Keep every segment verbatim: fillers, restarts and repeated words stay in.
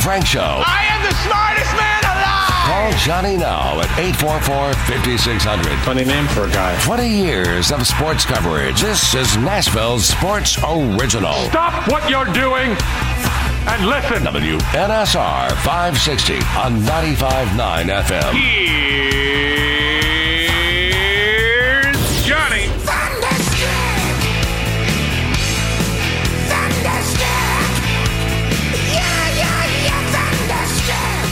Frank Show. I am the smartest man alive! Call Johnny now at eight four four, five six zero zero. Funny name for a guy. twenty years of sports coverage. This is Nashville's Sports Original. Stop what you're doing and listen. W N S R five sixty on ninety-five point nine F M. Here's Johnny. Thunderstruck! Thunderstruck! Yeah, yeah, yeah, thunderstruck!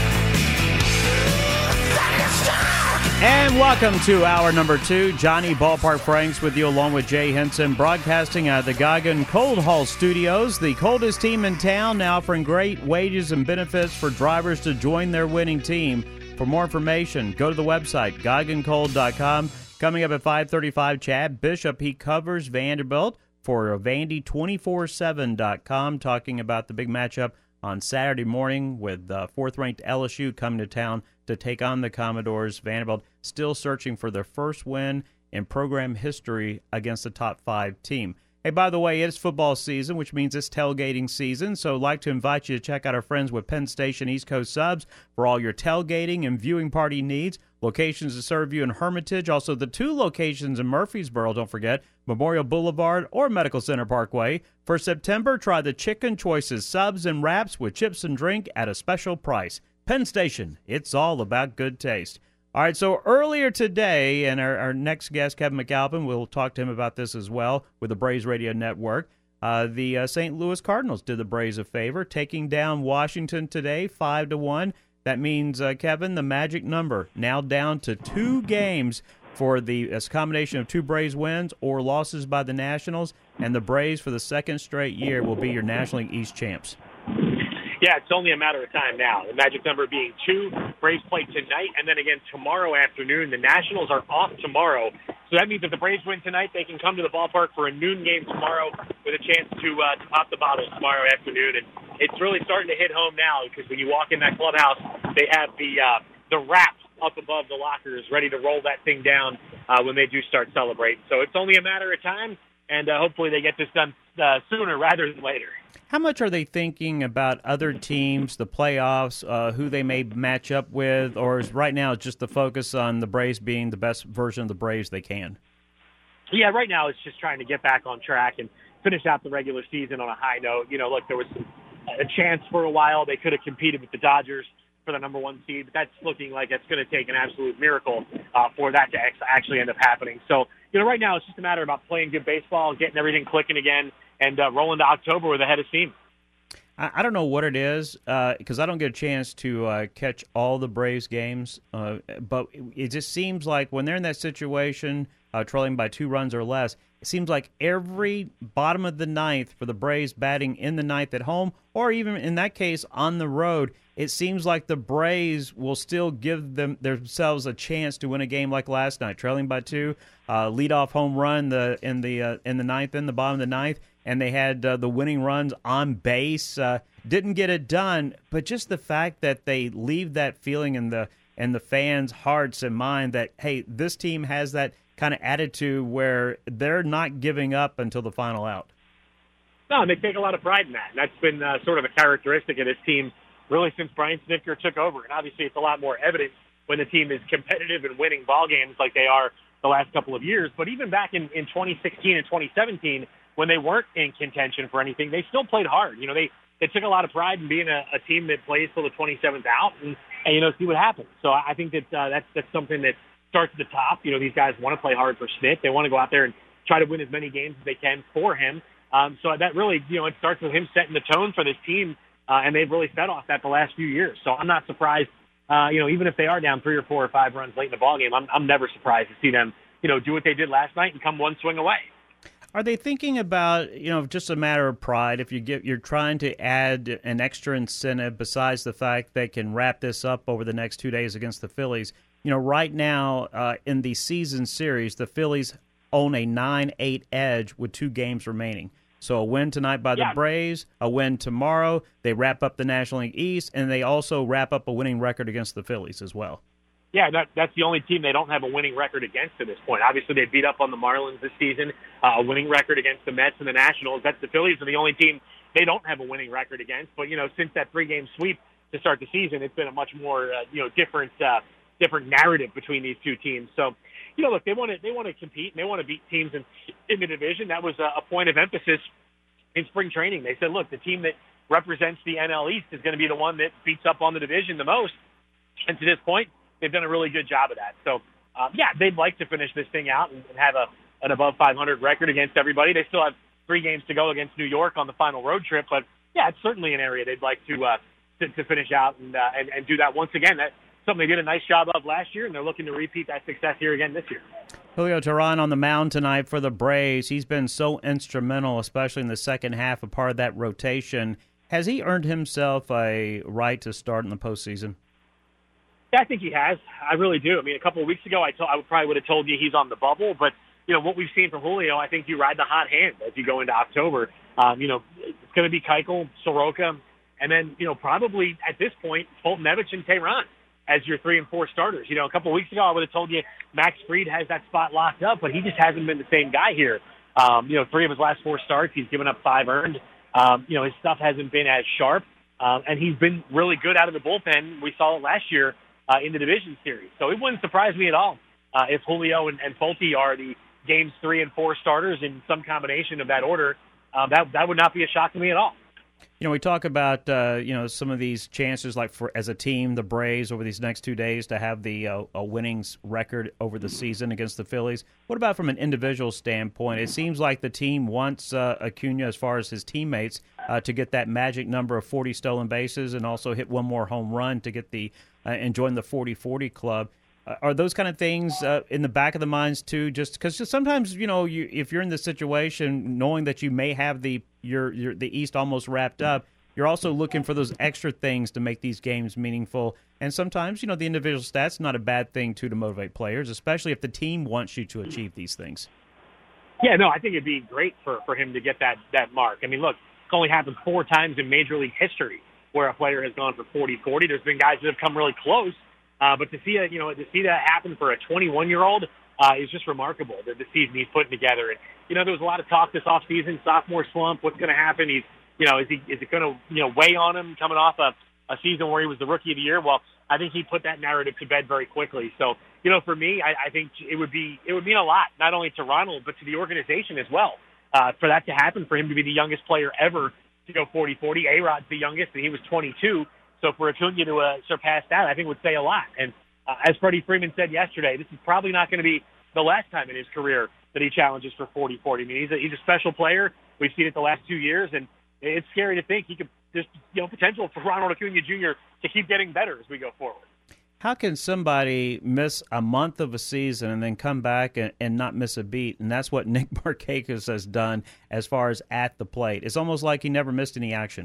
Thunderstruck! And welcome to hour number two. Johnny Ballpark Franks with you along with Jay Henson, broadcasting out of the Goggin Cold Hall Studios. The coldest team in town, now offering great wages and benefits for drivers to join their winning team. For more information, go to the website, goggin cold dot com. Coming up at five thirty-five, Chad Bishop, he covers Vanderbilt for vandy two four seven dot com, talking about the big matchup on Saturday morning with uh, fourth-ranked L S U coming to town to take on the Commodores. Vanderbilt still searching for their first win in program history against a top five team. Hey, by the way, it's football season, which means it's tailgating season, so I'd like to invite you to check out our friends with Penn Station East Coast Subs for all your tailgating and viewing party needs. Locations to serve you in Hermitage, also the two locations in Murfreesboro, don't forget, Memorial Boulevard or Medical Center Parkway. For September, try the Chicken Choices subs and wraps with chips and drink at a special price. Penn Station, it's all about good taste. All right, so earlier today, and our, our next guest, Kevin McAlpin, we'll talk to him about this as well with the Braves Radio Network. Uh, the uh, Saint Louis Cardinals did the Braves a favor, taking down Washington today, five to one. That means, uh, Kevin, the magic number now down to two games for the as a combination of two Braves wins or losses by the Nationals, and the Braves for the second straight year will be your National League East champs. Yeah, it's only a matter of time now. The magic number being two. Braves play tonight, and then again tomorrow afternoon. The Nationals are off tomorrow. So that means if the Braves win tonight, they can come to the ballpark for a noon game tomorrow with a chance to, uh, to pop the bottle tomorrow afternoon. And it's really starting to hit home now because when you walk in that clubhouse, they have the uh, the wrap up above the lockers ready to roll that thing down uh, when they do start celebrating. So it's only a matter of time, and uh, hopefully they get this done uh, sooner rather than later. How much are they thinking about other teams, the playoffs, uh, who they may match up with, or is right now just the focus on the Braves being the best version of the Braves they can? Yeah, right now it's just trying to get back on track and finish out the regular season on a high note. You know, look, there was a chance for a while they could have competed with the Dodgers for the number one seed, but that's looking like it's going to take an absolute miracle uh, for that to actually end up happening. So, you know, right now it's just a matter about playing good baseball, getting everything clicking again, and uh, rolling to October with a head of steam. I, I don't know what it is because uh, I don't get a chance to uh, catch all the Braves games, uh, but it, it just seems like when they're in that situation, uh, trailing by two runs or less, it seems like every bottom of the ninth for the Braves batting in the ninth at home, or even in that case on the road, it seems like the Braves will still give them themselves a chance to win a game like last night, trailing by two, uh, leadoff home run the in the uh, in the ninth, in the bottom of the ninth, and they had uh, the winning runs on base. Uh, didn't get it done, but just the fact that they leave that feeling in the in the fans' hearts and mind that hey, this team has that kind of attitude where they're not giving up until the final out. No, and they take a lot of pride in that. And that's been uh, sort of a characteristic of this team really since Brian Snitker took over. And obviously it's a lot more evident when the team is competitive and winning ball games like they are the last couple of years. But even back in, in twenty sixteen and twenty seventeen, when they weren't in contention for anything, they still played hard. You know, they, they took a lot of pride in being a, a team that plays till the twenty-seventh out and, and, you know, see what happens. So I think that uh, that's, that's something that starts at the top. You know, these guys want to play hard for Snit. They want to go out there and try to win as many games as they can for him. Um, so that really, you know, it starts with him setting the tone for this team, uh, and they've really fed off that the last few years. So I'm not surprised, uh, you know, even if they are down three or four or five runs late in the ballgame, I'm, I'm never surprised to see them, you know, do what they did last night and come one swing away. Are they thinking about, you know, just a matter of pride? If you get, you're trying to add an extra incentive besides the fact they can wrap this up over the next two days against the Phillies. You know, right now uh, in the season series, the Phillies own a nine eight edge with two games remaining. So a win tonight by the yeah. Braves, a win tomorrow. They wrap up the National League East, and they also wrap up a winning record against the Phillies as well. Yeah, that, that's the only team they don't have a winning record against at this point. Obviously, they beat up on the Marlins this season, uh, a winning record against the Mets and the Nationals. That's the Phillies are the only team they don't have a winning record against. But, you know, since that three-game sweep to start the season, it's been a much more, uh, you know, different uh, different narrative between these two teams. So, you know, look, they want to they want to compete and they want to beat teams in, in the division. That was a, a point of emphasis in spring training. They said, look, the team that represents the N L East is going to be the one that beats up on the division the most. And to this point, they've done a really good job of that. So, um, yeah, they'd like to finish this thing out and, and have a an above five hundred record against everybody. They still have three games to go against New York on the final road trip. But, yeah, it's certainly an area they'd like to uh, to, to finish out and, uh, and and do that once again. That's something they did a nice job of last year, and they're looking to repeat that success here again this year. Julio Teheran on the mound tonight for the Braves. He's been so instrumental, especially in the second half, a part of that rotation. Has he earned himself a right to start in the postseason? Yeah, I think he has. I really do. I mean, a couple of weeks ago, I, told, I probably would have told you he's on the bubble, but, you know, what we've seen from Julio, I think you ride the hot hand as you go into October. Um, you know, it's going to be Keuchel, Soroka, and then, you know, probably at this point, Fulton-Evich and Teheran as your three and four starters. You know, a couple of weeks ago, I would have told you Max Fried has that spot locked up, but he just hasn't been the same guy here. Um, you know, three of his last four starts, he's given up five earned. Um, you know, his stuff hasn't been as sharp, um, and he's been really good out of the bullpen. We saw it last year uh, in the division series. So it wouldn't surprise me at all uh, if Julio and, and Fulte are the games three and four starters in some combination of that order. Uh, that that would not be a shock to me at all. You know, we talk about, uh, you know, some of these chances, like for as a team, the Braves over these next two days to have the uh, a winnings record over the season against the Phillies. What about from an individual standpoint? It seems like the team wants uh, Acuna, as far as his teammates, uh, to get that magic number of forty stolen bases and also hit one more home run to get the uh, and join the forty forty club. Uh, are those kind of things uh, in the back of the minds too? Just because just sometimes, you know, you if you're in this situation, knowing that you may have the your your the East almost wrapped up, you're also looking for those extra things to make these games meaningful. And sometimes, you know, the individual stats not a bad thing too to motivate players, especially if the team wants you to achieve these things. Yeah, no, I think it'd be great for for him to get that that mark. I mean, look, it's only happened four times in Major League history where a player has gone for forty forty. There's been guys that have come really close. Uh, but to see a, you know, to see that happen for a twenty-one-year-old uh, is just remarkable. The, the season he's putting together, and you know, there was a lot of talk this offseason, sophomore slump. What's going to happen? He's, you know, is he is it going to you know weigh on him coming off a, a season where he was the rookie of the year? Well, I think he put that narrative to bed very quickly. So, you know, for me, I, I think it would be it would mean a lot, not only to Ronald but to the organization as well, uh, for that to happen, for him to be the youngest player ever to go forty forty. A-Rod's the youngest, and he was twenty-two. So for Acuna to uh, surpass that, I think would say a lot. And uh, as Freddie Freeman said yesterday, this is probably not going to be the last time in his career that he challenges for forty forty. I mean, he's a, he's a special player. We've seen it the last two years, and it's scary to think he could. There's you know potential for Ronald Acuna Junior to keep getting better as we go forward. How can somebody miss a month of a season and then come back and, and not miss a beat? And that's what Nick Markakis has done as far as at the plate. It's almost like he never missed any action.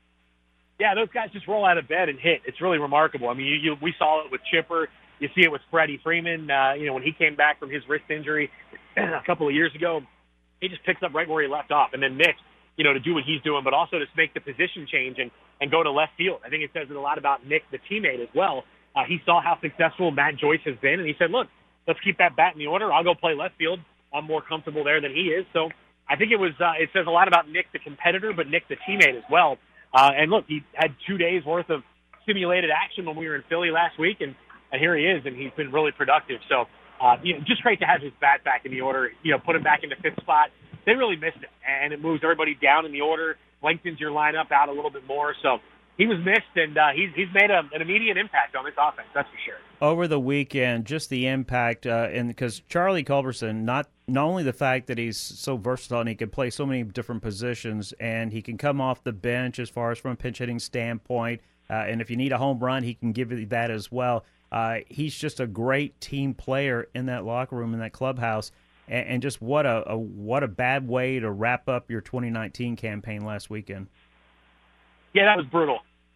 Yeah, those guys just roll out of bed and hit. It's really remarkable. I mean, you, you, we saw it with Chipper. You see it with Freddie Freeman. Uh, you know, when he came back from his wrist injury a couple of years ago, he just picks up right where he left off. And then Nick, you know, to do what he's doing, but also to make the position change and, and go to left field. I think it says it a lot about Nick, the teammate, as well. Uh, he saw how successful Matt Joyce has been, and he said, look, let's keep that bat in the order. I'll go play left field. I'm more comfortable there than he is. So I think it was. Uh, it says a lot about Nick, the competitor, but Nick, the teammate, as well. Uh, and look, he had two days worth of simulated action when we were in Philly last week, and, and here he is, and he's been really productive. So, uh, you know, just great to have his bat back in the order. You know, put him back in the fifth spot. They really missed it, and it moves everybody down in the order, lengthens your lineup out a little bit more. So he was missed, and uh, he's he's made a, an immediate impact on this offense. That's for sure. Over the weekend, just the impact, uh, and because Charlie Culberson, not not only the fact that he's so versatile and he can play so many different positions, and he can come off the bench as far as from a pinch hitting standpoint, uh, and if you need a home run, he can give you that as well. Uh, he's just a great team player in that locker room, in that clubhouse, and, and just what a, a what a bad way to wrap up your twenty nineteen campaign last weekend. Yeah, that was brutal.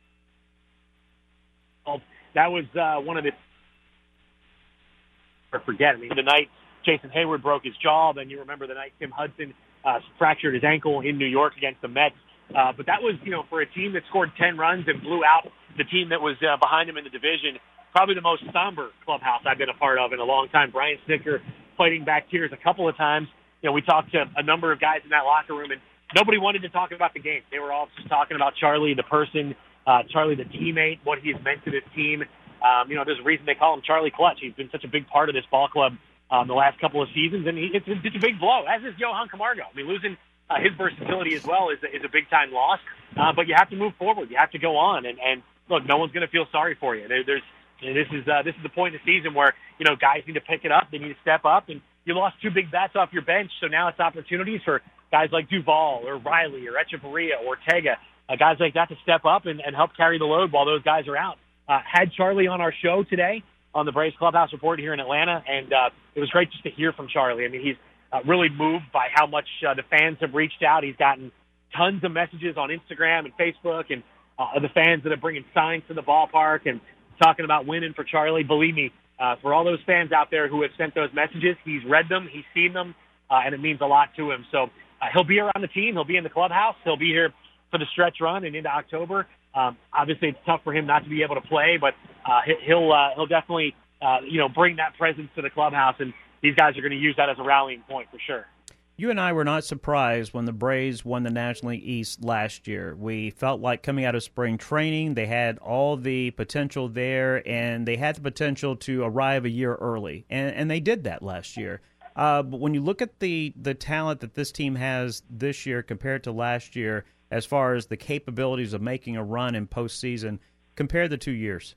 That was uh, one of the or forget. I mean, the night Jason Hayward broke his jaw, then you remember the night Tim Hudson uh, fractured his ankle in New York against the Mets. Uh, but that was, you know, for a team that scored ten runs and blew out the team that was uh, behind him in the division, probably the most somber clubhouse I've been a part of in a long time. Brian Snitker fighting back tears a couple of times. You know, we talked to a number of guys in that locker room, and nobody wanted to talk about the game. They were all just talking about Charlie, the person, uh, Charlie, the teammate, what he has meant to this team. Um, you know, there's a reason they call him Charlie Clutch. He's been such a big part of this ball club um, the last couple of seasons, and he, it's, it's a big blow, as is Johan Camargo. I mean, losing uh, his versatility as well is, is a big-time loss, uh, but you have to move forward. You have to go on, and, and look, no one's going to feel sorry for you. There, there's this is uh, this is the point in the season where, you know, guys need to pick it up. They need to step up, and you lost two big bats off your bench, so now it's opportunities for guys like Duvall or Riley or Echeverria or Ortega, uh, guys like that to step up and, and help carry the load while those guys are out. Uh, had Charlie on our show today on the Braves Clubhouse Report here in Atlanta, and uh, it was great just to hear from Charlie. I mean, he's uh, really moved by how much uh, the fans have reached out. He's gotten tons of messages on Instagram and Facebook, and uh, the fans that are bringing signs to the ballpark and talking about winning for Charlie. Believe me, uh, for all those fans out there who have sent those messages, he's read them, he's seen them, uh, and it means a lot to him. So uh, he'll be around the team. He'll be in the clubhouse. He'll be here for the stretch run and into October. Um, obviously, it's tough for him not to be able to play, but uh, he'll uh, he'll definitely uh, you know bring that presence to the clubhouse, and these guys are going to use that as a rallying point for sure. You and I were not surprised when the Braves won the National League East last year. We felt like coming out of spring training, they had all the potential there, and they had the potential to arrive a year early, and, and they did that last year. Uh, but when you look at the, the talent that this team has this year compared to last year, as far as the capabilities of making a run in postseason, compare the two years.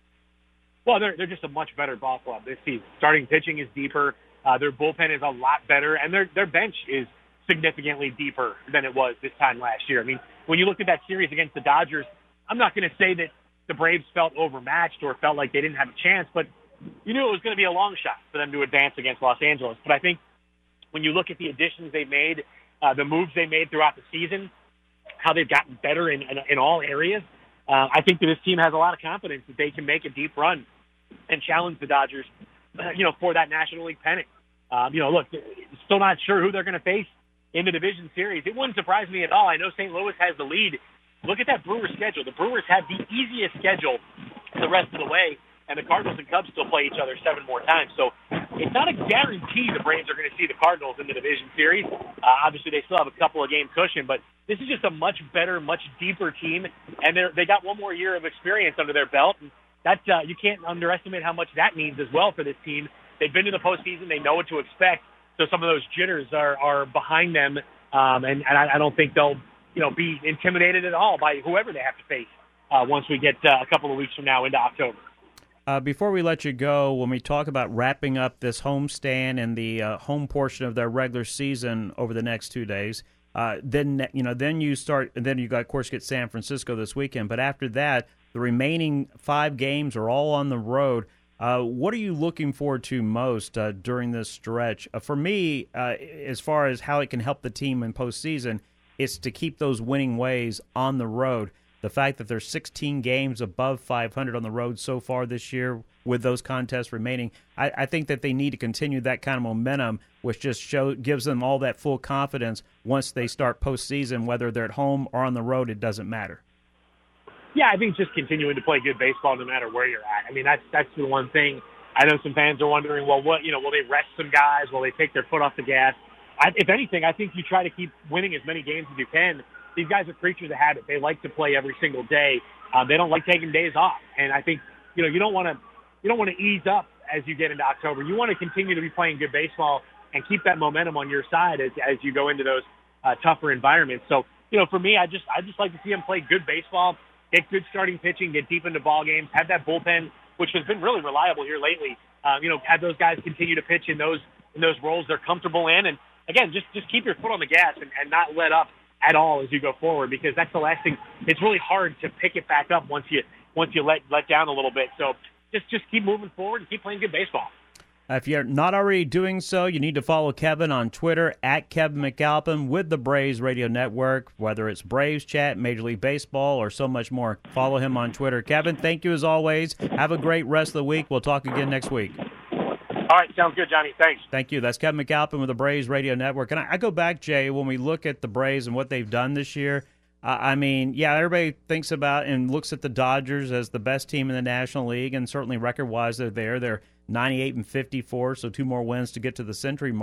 Well, they're, they're just a much better ball club this season. Starting pitching is deeper. Uh, their bullpen is a lot better, and their their bench is significantly deeper than it was this time last year. I mean, when you look at that series against the Dodgers, I'm not going to say that the Braves felt overmatched or felt like they didn't have a chance, but you knew it was going to be a long shot for them to advance against Los Angeles. But I think when you look at the additions they made, uh, the moves they made throughout the season, how they've gotten better in, in, in all areas, uh, I think that this team has a lot of confidence that they can make a deep run and challenge the Dodgers, uh, you know, for that National League pennant. Um, you know, look, still not sure who they're going to face in the division series. It wouldn't surprise me at all. I know Saint Louis has the lead. Look at that Brewers schedule. The Brewers have the easiest schedule the rest of the way, and the Cardinals and Cubs still play each other seven more times. So it's not a guarantee the Braves are going to see the Cardinals in the division series. Uh, obviously, they still have a couple of game cushion, but this is just a much better, much deeper team, and they they got one more year of experience under their belt. And that uh, you can't underestimate how much that means as well for this team. They've been to the postseason. They know what to expect. So some of those jitters are, are behind them, um, and, and I, I don't think they'll you know be intimidated at all by whoever they have to face uh, once we get uh, a couple of weeks from now into October. Uh, before we let you go, when we talk about wrapping up this homestand and the uh, home portion of their regular season over the next two days, uh, then you know then you start, and then you got, of course, get San Francisco this weekend. But after that, the remaining five games are all on the road. Uh, what are you looking forward to most uh, during this stretch? Uh, for me, uh, as far as how it can help the team in postseason, it's to keep those winning ways on the road. The fact that there's sixteen games above five hundred on the road so far this year with those contests remaining, I, I think that they need to continue that kind of momentum, which just show, gives them all that full confidence once they start postseason, whether they're at home or on the road, it doesn't matter. Yeah, I think just continuing to play good baseball no matter where you're at. I mean, that's that's the one thing. I know some fans are wondering, well, what you know, will they rest some guys? Will they take their foot off the gas? I, if anything, I think you try to keep winning as many games as you can. These guys are creatures of habit. They like to play every single day. Um, they don't like taking days off. And I think you know you don't want to you don't want to ease up as you get into October. You want to continue to be playing good baseball and keep that momentum on your side as as you go into those uh, tougher environments. So you know, for me, I just I just like to see them play good baseball. Get good starting pitching, get deep into ball games, have that bullpen, which has been really reliable here lately. Um, you know, have those guys continue to pitch in those in those roles they're comfortable in, and again, just just keep your foot on the gas and, and not let up at all as you go forward, because that's the last thing. It's really hard to pick it back up once you once you let let down a little bit. So just just keep moving forward and keep playing good baseball. If you're not already doing so, you need to follow Kevin on Twitter, at Kevin McAlpin, with the Braves Radio Network, whether it's Braves Chat, Major League Baseball, or so much more. Follow him on Twitter. Kevin, thank you as always. Have a great rest of the week. We'll talk again next week. All right, sounds good, Johnny. Thanks. Thank you. That's Kevin McAlpin with the Braves Radio Network. And I, I go back, Jay, when we look at the Braves and what they've done this year, uh, I mean, yeah, everybody thinks about and looks at the Dodgers as the best team in the National League, and certainly record-wise they're there. They're ninety-eight and fifty-four, so two more wins to get to the century mark.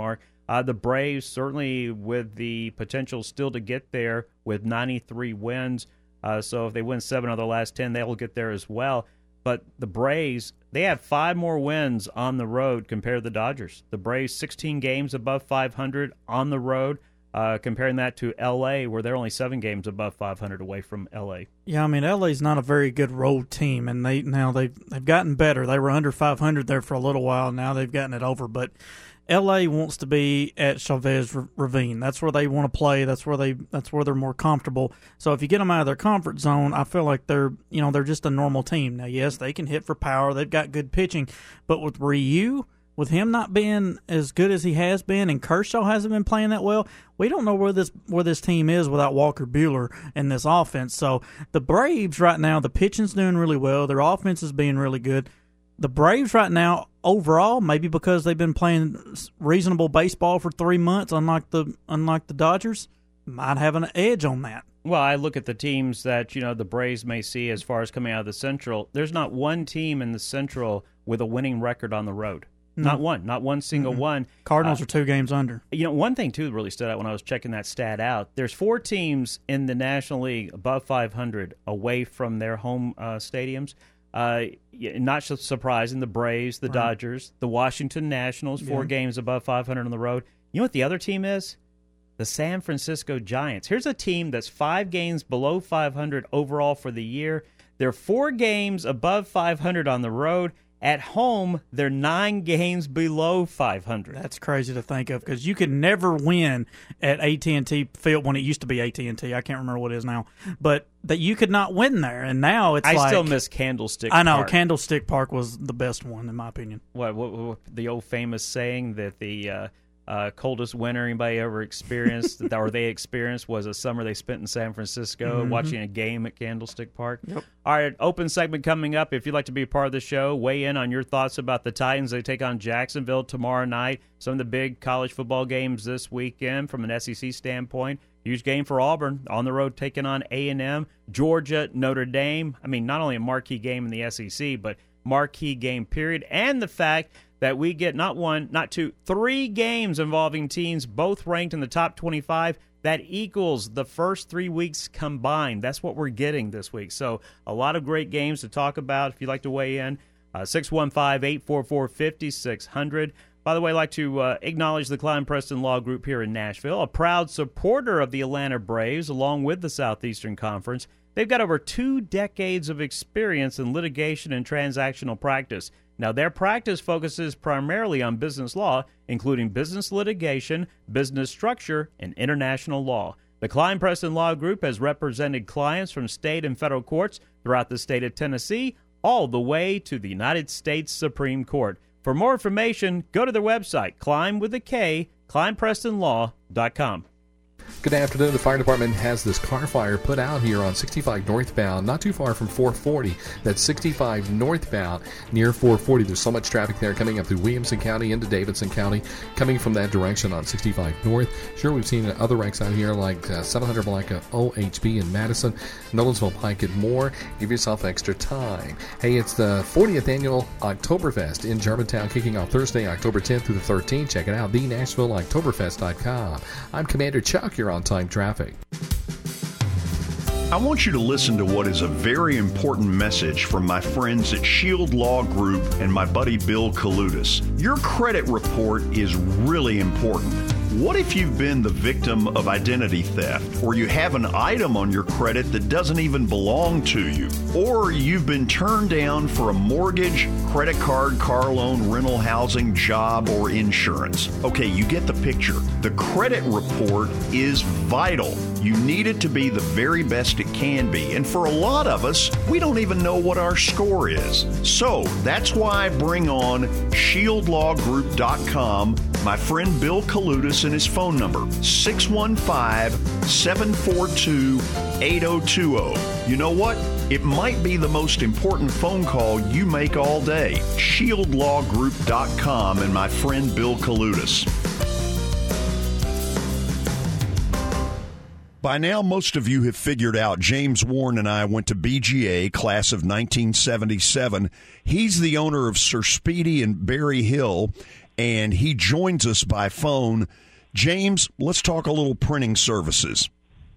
Uh, the Braves, certainly with the potential still to get there with ninety-three wins. Uh, so if they win seven of the last ten, they will get there as well. But the Braves, they have five more wins on the road compared to the Dodgers. The Braves, sixteen games above five hundred on the road. Uh, comparing that to L A, where they're only seven games above five hundred away from L A. Yeah, I mean, L A's not a very good road team, and they now they've they've gotten better. They were under five hundred there for a little while. Now they've gotten it over, but L A wants to be at Chavez Ravine. That's where they want to play. That's where they that's where they're more comfortable. So if you get them out of their comfort zone, I feel like they're you know they're just a normal team. Now, yes, they can hit for power. They've got good pitching, but with Ryu, with him not being as good as he has been, and Kershaw hasn't been playing that well, we don't know where this where this team is without Walker Buehler in this offense. So the Braves right now, the pitching's doing really well. Their offense is being really good. The Braves right now, overall, maybe because they've been playing reasonable baseball for three months, unlike the unlike the Dodgers, might have an edge on that. Well, I look at the teams that you know the Braves may see as far as coming out of the Central. There's not one team in the Central with a winning record on the road. Not one, not one single mm-hmm. one. Cardinals uh, are two games under. You know, one thing, too, that really stood out when I was checking that stat out, there's four teams in the National League above five hundred away from their home uh, stadiums. Uh, not so surprising, the Braves, the right. Dodgers, the Washington Nationals, four yeah. games above five hundred on the road. You know what the other team is? The San Francisco Giants. Here's a team that's five games below five hundred overall for the year. They're four games above five hundred on the road. At home, they're nine games below five hundred. That's crazy to think of because you could never win at A T and T Field when it used to be A T and T. I can't remember what it is now. But that you could not win there, and now it's I like... I still miss Candlestick Park. I know, Park. Candlestick Park was the best one, in my opinion. What, what, what the old famous saying that the... Uh, Uh, coldest winter anybody ever experienced or they experienced was a summer they spent in San Francisco mm-hmm. watching a game at Candlestick Park. Yep. All right, open segment coming up. If you'd like to be a part of the show, weigh in on your thoughts about the Titans. They take on Jacksonville tomorrow night. Some of the big college football games this weekend from an S E C standpoint. Huge game for Auburn on the road taking on A and M. Georgia, Notre Dame. I mean, not only a marquee game in the S E C, but marquee game period. And the fact that we get not one, not two, three games involving teams both ranked in the top twenty-five. That equals the first three weeks combined. That's what we're getting this week. So a lot of great games to talk about. If you'd like to weigh in, uh, six one five, eight four four, five six zero zero. By the way, I'd like to uh, acknowledge the Klein Preston Law Group here in Nashville, a proud supporter of the Atlanta Braves along with the Southeastern Conference. They've got over two decades of experience in litigation and transactional practice. Now, their practice focuses primarily on business law, including business litigation, business structure, and international law. The Klein Preston Law Group has represented clients from state and federal courts throughout the state of Tennessee, all the way to the United States Supreme Court. For more information, go to their website, Klein with a K, klein preston law dot com. Good afternoon. The fire department has this car fire put out here on sixty-five northbound, not too far from four forty. That's sixty-five northbound near four forty. There's so much traffic there coming up through Williamson County into Davidson County, coming from that direction on sixty-five north. Sure, we've seen other wrecks out here like uh, seven hundred block of O H B in Madison, Nolensville Pike and more. Give yourself extra time. Hey, it's the fortieth annual Oktoberfest in Germantown, kicking off Thursday, October tenth through the thirteenth. Check it out, the nashville oktoberfest dot com. I'm Commander Chuck. You're on time traffic. I want you to listen to what is a very important message from my friends at Shield Law Group and my buddy Bill Kaludis. Your credit report is really important. What if you've been the victim of identity theft, or you have an item on your credit that doesn't even belong to you, or you've been turned down for a mortgage, credit card, car loan, rental housing, job, or insurance? Okay, you get the picture. The credit report is vital. You need it to be the very best it can be. And for a lot of us, we don't even know what our score is. So that's why I bring on shield law group dot com, my friend Bill Kaludis, and his phone number, six one five, seven four two, eight zero two zero. You know what? It might be the most important phone call you make all day. shield law group dot com and my friend Bill Kaludis. By now, most of you have figured out James Warren and I went to B G A, class of nineteen seventy-seven. He's the owner of Sir Speedy and Berry Hill, and he joins us by phone. James, let's talk a little printing services.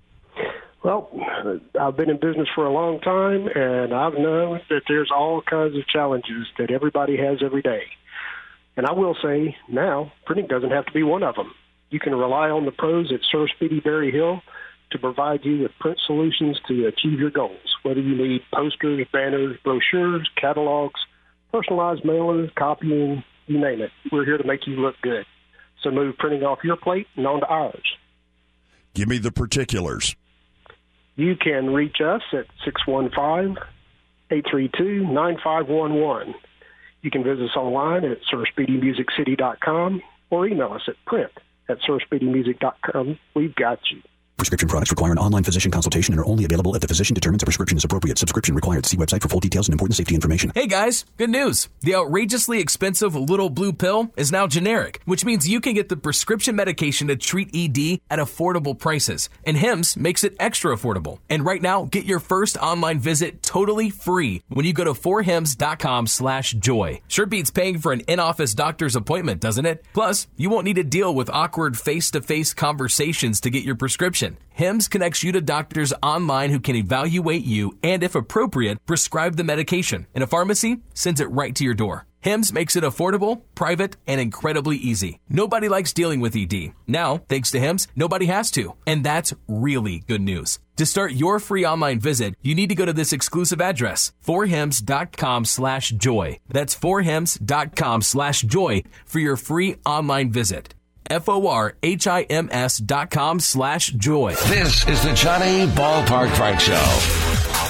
Well, I've been in business for a long time, and I've known that there's all kinds of challenges that everybody has every day. And I will say now, printing doesn't have to be one of them. You can rely on the pros at Sir Speedy Berry Hill to provide you with print solutions to achieve your goals, whether you need posters, banners, brochures, catalogs, personalized mailers, copying, you name it. We're here to make you look good. So move printing off your plate and onto ours. Give me the particulars. You can reach us at six one five, eight three two, nine five one one. You can visit us online at sir speedy music city dot com or email us at print at sir speedy music dot com. We've got you. Prescription products require an online physician consultation and are only available if the physician determines a prescription is appropriate. Subscription required. See website for full details and important safety information. Hey guys, good news. The outrageously expensive Little Blue Pill is now generic, which means you can get the prescription medication to treat E D at affordable prices. And Hims makes it extra affordable. And right now, get your first online visit totally free when you go to four hims dot com slash joy. Sure beats paying for an in-office doctor's appointment, doesn't it? Plus, you won't need to deal with awkward face-to-face conversations to get your prescription. Hims connects you to doctors online who can evaluate you and, if appropriate, prescribe the medication. And a pharmacy sends it right to your door. Hims makes it affordable, private, and incredibly easy. Nobody likes dealing with E D. Now, thanks to Hims, nobody has to. And that's really good news. To start your free online visit, you need to go to this exclusive address, four hims dot com slash joy. That's four hims dot com slash joy for your free online visit. F-O-R-H-I-M-S dot com slash joy. This is the Johnny Ballpark Frank Show.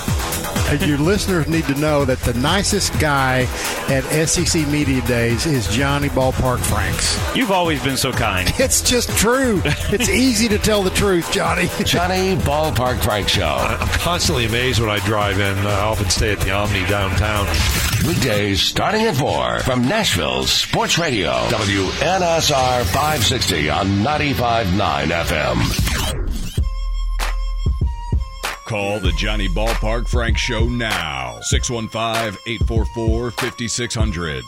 Your listeners need to know that the nicest guy at S E C Media Days is Johnny Ballpark Franks. You've always been so kind. It's just true. It's easy to tell the truth, Johnny. Johnny Ballpark Frank Show. I'm constantly amazed when I drive in. I often stay at the Omni downtown. Weekdays starting at four from Nashville's Sports Radio, W N S R five sixty on ninety-five point nine F M. Call the Johnny Ballpark Frank Show now. six one five, eight four four, five six zero zero.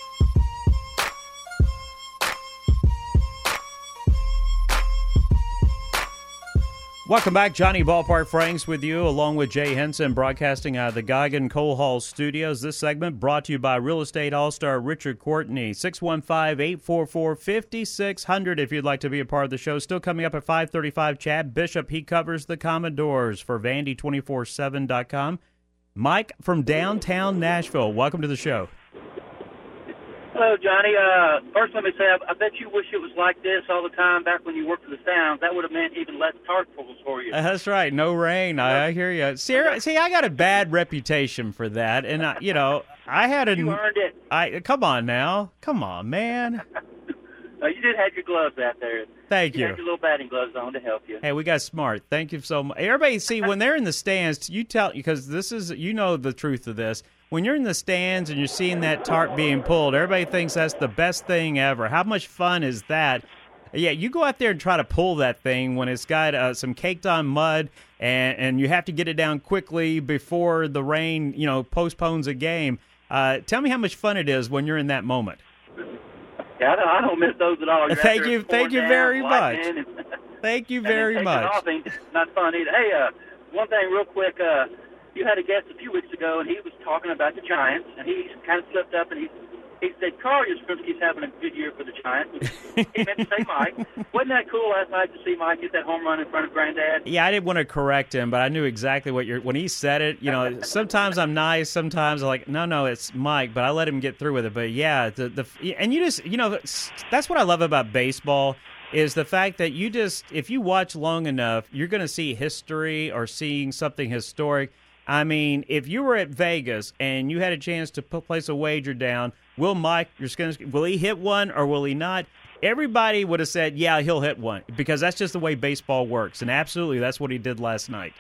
Welcome back. Johnny Ballpark Franks with you, along with Jay Henson, broadcasting out of the Goggin Coal Hall Studios. This segment brought to you by Real Estate All-Star Richard Courtney. six one five, eight four four, five six zero zero if you'd like to be a part of the show. Still coming up at five thirty-five, Chad Bishop. He covers the Commodores for Vandy two four seven dot com. Mike from downtown Nashville, welcome to the show. Hello, Johnny. Uh, first, let me say, I, I bet you wish it was like this all the time back when you worked for the Sounds. That would have meant even less tartfuls for you. Uh, that's right. No rain. I, I hear you. See, see, I got a bad reputation for that, and I, you know, I had a. You earned it. I come on now, come on, man. uh, you did have your gloves out there. Thank you. You had your little batting gloves on to help you. Hey, we got smart. Thank you so much. Everybody, see, when they're in the stands, you tell because this is you know the truth of this. When you're in the stands and you're seeing that tarp being pulled, everybody thinks that's the best thing ever. How much fun is that? Yeah, you go out there and try to pull that thing when it's got uh, some caked-on mud, and, and you have to get it down quickly before the rain, you know, postpones a game. Uh, tell me how much fun it is when you're in that moment. Yeah, I don't, I don't miss those at all. You're thank you, thank you down, very much. And, thank you very and much. Off ain't not fun either. Hey, uh, one thing real quick. Uh, You had a guest a few weeks ago, and he was talking about the Giants, and he kind of slipped up, and he he said Carl Yastrzemski's having a good year for the Giants. He meant to say Mike. Wasn't that cool last night to see Mike get that home run in front of Granddad? Yeah, I didn't want to correct him, but I knew exactly what you're. When he said it, you know, sometimes I'm nice, sometimes I'm like, no, no, it's Mike, but I let him get through with it. But yeah, the the and you just, you know, that's what I love about baseball. Is the fact that you just, if you watch long enough, you're going to see history or seeing something historic. I mean, if you were at Vegas and you had a chance to put, place a wager down, will Mike, will he hit one or will he not? Everybody would have said, yeah, he'll hit one, because that's just the way baseball works. And absolutely, that's what he did last night.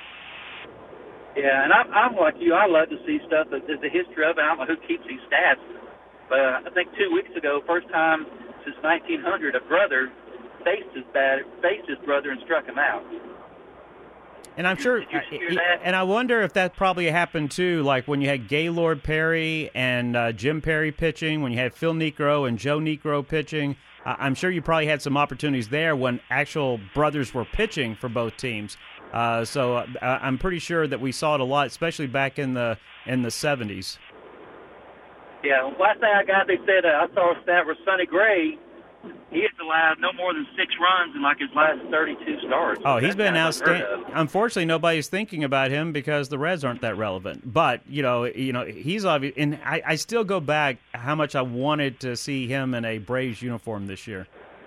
Yeah, and I'm, I'm like you. I love to see stuff, that there's the history of it. I don't know who keeps these stats. But uh, I think two weeks ago, first time since nineteen hundred, a brother faced his, bad, faced his brother and struck him out. And I'm sure, and I wonder if that probably happened too, like when you had Gaylord Perry and uh, Jim Perry pitching, when you had Phil Niekro and Joe Niekro pitching. Uh, I'm sure you probably had some opportunities there when actual brothers were pitching for both teams. Uh, so uh, I'm pretty sure that we saw it a lot, especially back in the in the seventies. Yeah, last thing I got, they said uh, I saw a stat where Sonny Gray, he has allowed no more than six runs in like his last thirty-two starts. Oh, he's That's been kind of outstanding. unheard of. Unfortunately, nobody's thinking about him because the Reds aren't that relevant. But you know, you know, he's obvious, and I, I still go back how much I wanted to see him in a Braves uniform this year.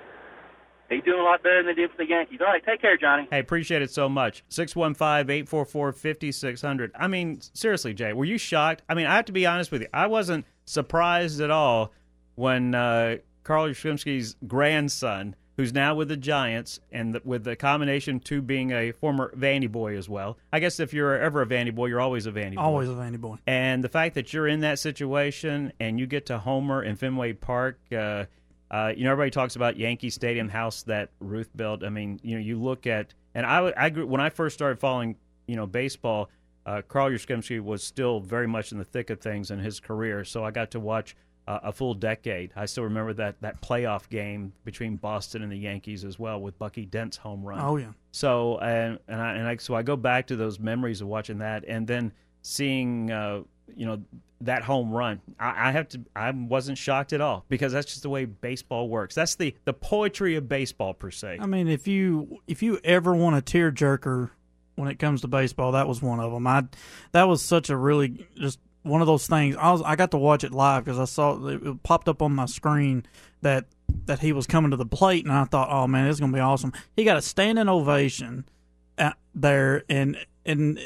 He's doing a lot better than they did for the Yankees. All right, take care, Johnny. Hey, appreciate it so much. six one five, eight four four, five six zero zero. I mean, seriously, Jay, were you shocked? I mean, I have to be honest with you. I wasn't surprised at all when uh, Carl Yastrzemski's grandson, who's now with the Giants, and the, with the combination to being a former Vandy boy as well. I guess if you're ever a Vandy boy, you're always a Vandy boy. Always a Vandy boy. And the fact that you're in that situation and you get to homer in Fenway Park, uh, uh, you know, everybody talks about Yankee Stadium house that Ruth built. I mean, you know, you look at, and I, I grew, when I first started following, you know, baseball, uh, Carl Yastrzemski was still very much in the thick of things in his career. So I got to watch Uh, a full decade. I still remember that that playoff game between Boston and the Yankees as well, with Bucky Dent's home run. Oh yeah. So and and I, and I so I go back to those memories of watching that, and then seeing uh, you know that home run. I, I have to. I wasn't shocked at all because that's just the way baseball works. That's the the poetry of baseball per se. I mean, if you if you ever want a tearjerker when it comes to baseball, that was one of them. I that was such a really just. One of those things. I was. I got to watch it live because I saw it, it popped up on my screen that that he was coming to the plate, and I thought, "Oh man, it's gonna be awesome." He got a standing ovation at, there, and and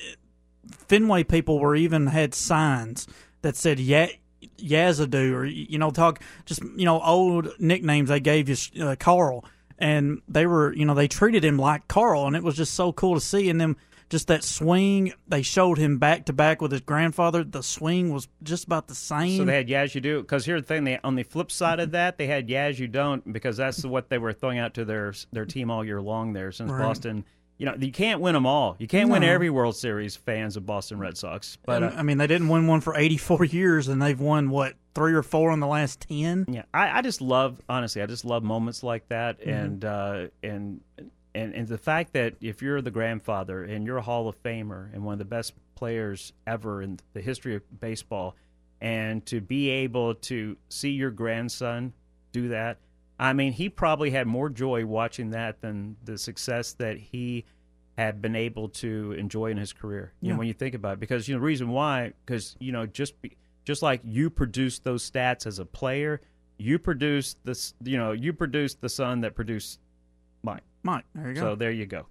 Fenway people were even had signs that said "Yeah, Yazoo," or you know, talk just you know old nicknames they gave you, uh, Carl, and they were you know they treated him like Carl, and it was just so cool to see. And them. Just that swing, they showed him back to back with his grandfather. The swing was just about the same. So they had Yaz You Do, because here's the thing: they, on the flip side of that, they had Yaz You Don't, because that's what they were throwing out to their their team all year long there since Right. Boston. You know, you can't win them all. You can't win No. every World Series, fans of Boston Red Sox. But uh, I mean, they didn't win one for eighty-four years, and they've won what three or four in the last ten. yeah, I, I just love honestly, I just love moments like that, Mhm. and uh, and. And, and the fact that if you're the grandfather and you're a Hall of Famer and one of the best players ever in the history of baseball, and to be able to see your grandson do that, I mean, he probably had more joy watching that than the success that he had been able to enjoy in his career. You Yeah. know, when you think about it, because you know the reason why, because you know just be, just like you produced those stats as a player, you produced this. You know, you produced the son that produced Mike. Mike, there you go. So there you go.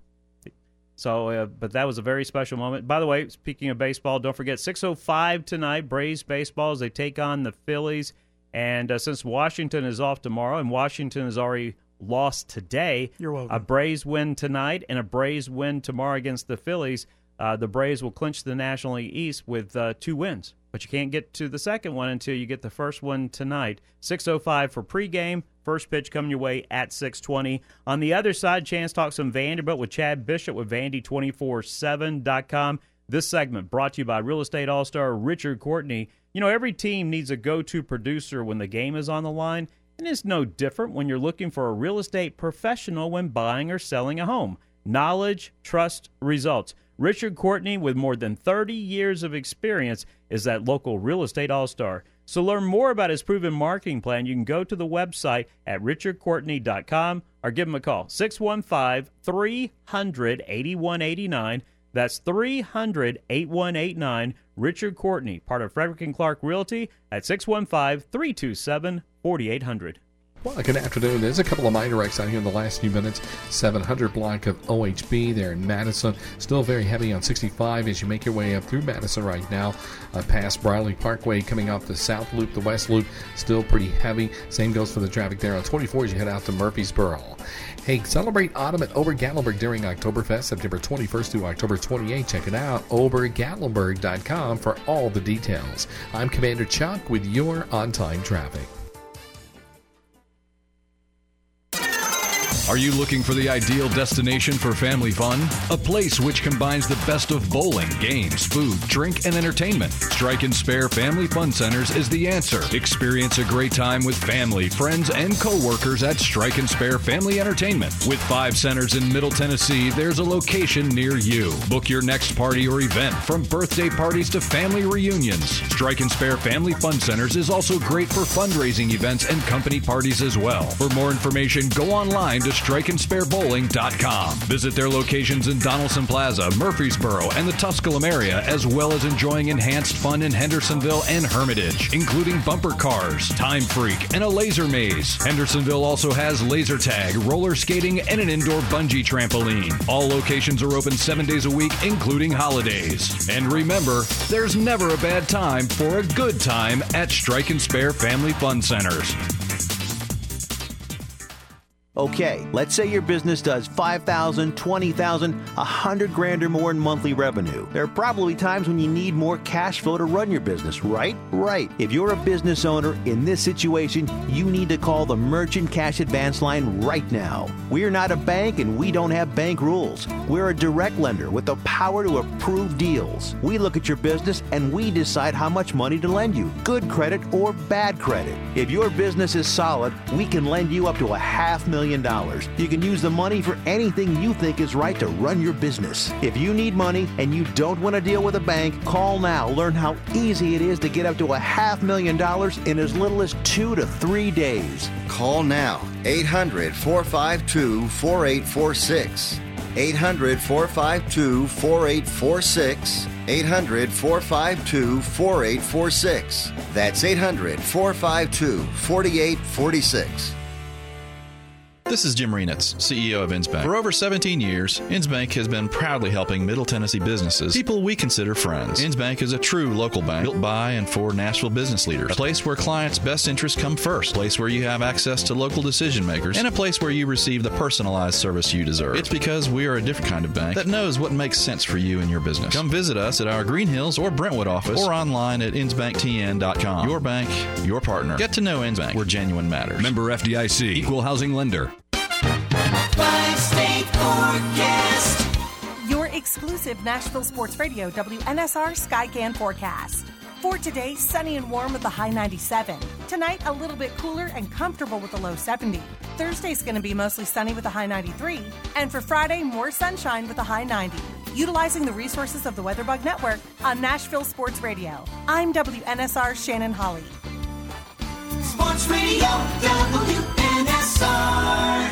So, uh, but that was a very special moment. By the way, speaking of baseball, don't forget six oh five tonight, Braves baseball as they take on the Phillies. And uh, since Washington is off tomorrow, and Washington has already lost today, You're welcome. a Braves win tonight and a Braves win tomorrow against the Phillies. Uh, the Braves will clinch the National League East with uh, two wins. But you can't get to the second one until you get the first one tonight. six oh five for pregame. First pitch coming your way at six twenty. On the other side, chance talk some Vanderbilt with Chad Bishop with Vandy two four seven dot com. This segment brought to you by Real Estate All-Star Richard Courtney. You know, every team needs a go-to producer when the game is on the line, and it's no different when you're looking for a real estate professional when buying or selling a home. Knowledge, trust, results. Richard Courtney, with more than thirty years of experience, is that local real estate all-star. So learn more about his proven marketing plan. You can go to the website at richard courtney dot com or give him a call, six one five, three hundred, eighty-one eighty-nine. That's three hundred, eighty-one eighty-nine. Richard Courtney, part of Frederick and Clark Realty at six one five, three two seven, four eight zero zero. Well, good afternoon. There's a couple of minor wrecks out here in the last few minutes. seven hundred block of O H B there in Madison. Still very heavy on sixty-five as you make your way up through Madison right now. Uh, past Briley Parkway coming off the South Loop, the West Loop. Still pretty heavy. Same goes for the traffic there on twenty-four as you head out to Murfreesboro. Hey, celebrate autumn at Ober-Gatlinburg during Oktoberfest, September twenty-first through October twenty-eighth. Check it out, ober gatlinburg dot com for all the details. I'm Commander Chuck with your on-time traffic. Are you looking for the ideal destination for family fun? A place which combines the best of bowling, games, food, drink, and entertainment. Strike and Spare Family Fun Centers is the answer. Experience a great time with family, friends, and co-workers at Strike and Spare Family Entertainment. With five centers in Middle Tennessee, there's a location near you. Book your next party or event, from birthday parties to family reunions. Strike and Spare Family Fun Centers is also great for fundraising events and company parties as well. For more information, go online to strike and spare bowling dot com. Visit their locations in Donaldson Plaza, Murfreesboro, and the Tusculum area, as well as enjoying enhanced fun in Hendersonville and Hermitage, including bumper cars, Time Freak, and a laser maze. Hendersonville also has laser tag, roller skating, and an indoor bungee trampoline. All locations are open seven days a week, including holidays. And remember, there's never a bad time for a good time at Strike and Spare Family Fun Centers. Okay, let's say your business does five thousand, twenty thousand, one hundred grand or more in monthly revenue. There are probably times when you need more cash flow to run your business, right? Right. If you're a business owner in this situation, you need to call the Merchant Cash Advance line right now. We're not a bank and we don't have bank rules. We're a direct lender with the power to approve deals. We look at your business and we decide how much money to lend you, good credit or bad credit. If your business is solid, we can lend you up to a half million dollars. You can use the money for anything you think is right to run your business. If you need money and you don't want to deal with a bank, call now. Learn how easy it is to get up to a half million dollars in as little as two to three days. Call now. eight hundred, four five two, four eight four six. eight hundred, four five two, four eight four six. eight hundred, four five two, four eight four six. That's eight hundred, four five two, four eight four six. This is Jim Renitz, C E O of Innsbank. For over seventeen years, Innsbank has been proudly helping Middle Tennessee businesses, people we consider friends. Innsbank is a true local bank built by and for Nashville business leaders, a place where clients' best interests come first, a place where you have access to local decision makers, and a place where you receive the personalized service you deserve. It's because we are a different kind of bank that knows what makes sense for you and your business. Come visit us at our Green Hills or Brentwood office or online at innsbank t n dot com. Your bank, your partner. Get to know Innsbank, where genuine matters. Member F D I C, Equal Housing Lender. Five-State Forecast. Your exclusive Nashville Sports Radio W N S R Skycan forecast. For today, sunny and warm with a high ninety-seven. Tonight, a little bit cooler and comfortable with a low seventy. Thursday's going to be mostly sunny with a high ninety-three. And for Friday, more sunshine with a high ninety. Utilizing the resources of the WeatherBug Network on Nashville Sports Radio. I'm W N S R Shannon Holly. Sports Radio W N S R.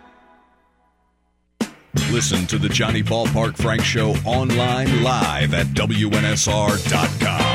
Listen to the Johnny Ballpark Frank Show online live at W N S R dot com.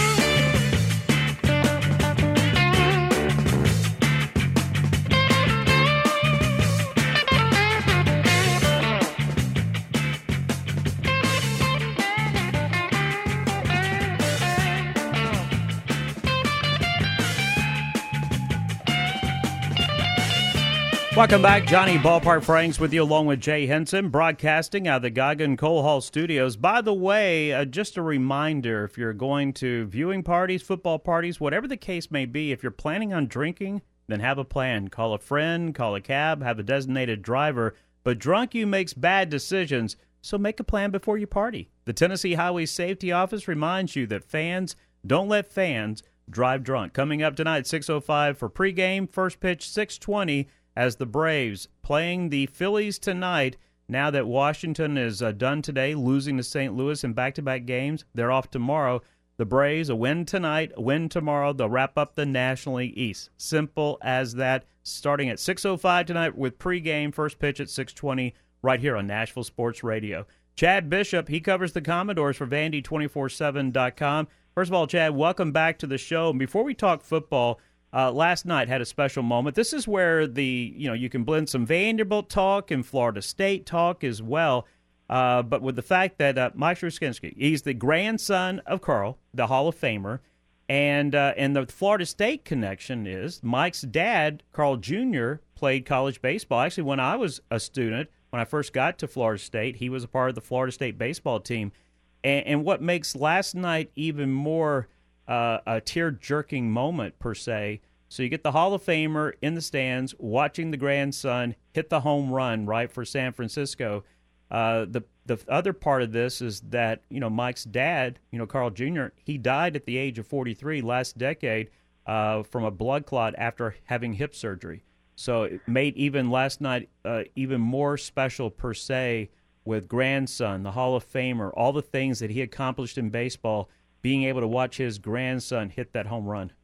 Welcome back. Johnny Ballpark Franks with you along with Jay Henson, broadcasting out of the Goggin Coal Hall Studios. By the way, uh, just a reminder, if you're going to viewing parties, football parties, whatever the case may be, if you're planning on drinking, then have a plan. Call a friend, call a cab, have a designated driver. But drunk you makes bad decisions, so make a plan before you party. The Tennessee Highway Safety Office reminds you that fans don't let fans drive drunk. Coming up tonight, six oh five for pregame, first pitch six twenty. As the Braves playing the Phillies tonight. Now that Washington is uh, done today, losing to Saint Louis in back-to-back games, they're off tomorrow. The Braves, a win tonight, a win tomorrow. They'll wrap up the National League East. Simple as that. Starting at six oh five tonight with pregame, first pitch at six twenty, right here on Nashville Sports Radio. Chad Bishop, he covers the Commodores for Vandy two forty-seven dot com. First of all, Chad, welcome back to the show. And before we talk football, Uh, last night had a special moment. This is where the you know you can blend some Vanderbilt talk and Florida State talk as well. Uh, but with the fact that uh, Mike Struczynski, he's the grandson of Carl, the Hall of Famer, and uh, and the Florida State connection is Mike's dad, Carl Junior, played college baseball. Actually, when I was a student, when I first got to Florida State, he was a part of the Florida State baseball team. And, and what makes last night even more Uh, a tear-jerking moment, per se. So you get the Hall of Famer in the stands watching the grandson hit the home run, right, for San Francisco. Uh, the the other part of this is that, you know, Mike's dad, you know, Carl Junior, he died at the age of forty-three last decade uh, from a blood clot after having hip surgery. So it made even last night uh, even more special per se with grandson, the Hall of Famer, all the things that he accomplished in baseball, being able to watch his grandson hit that home run.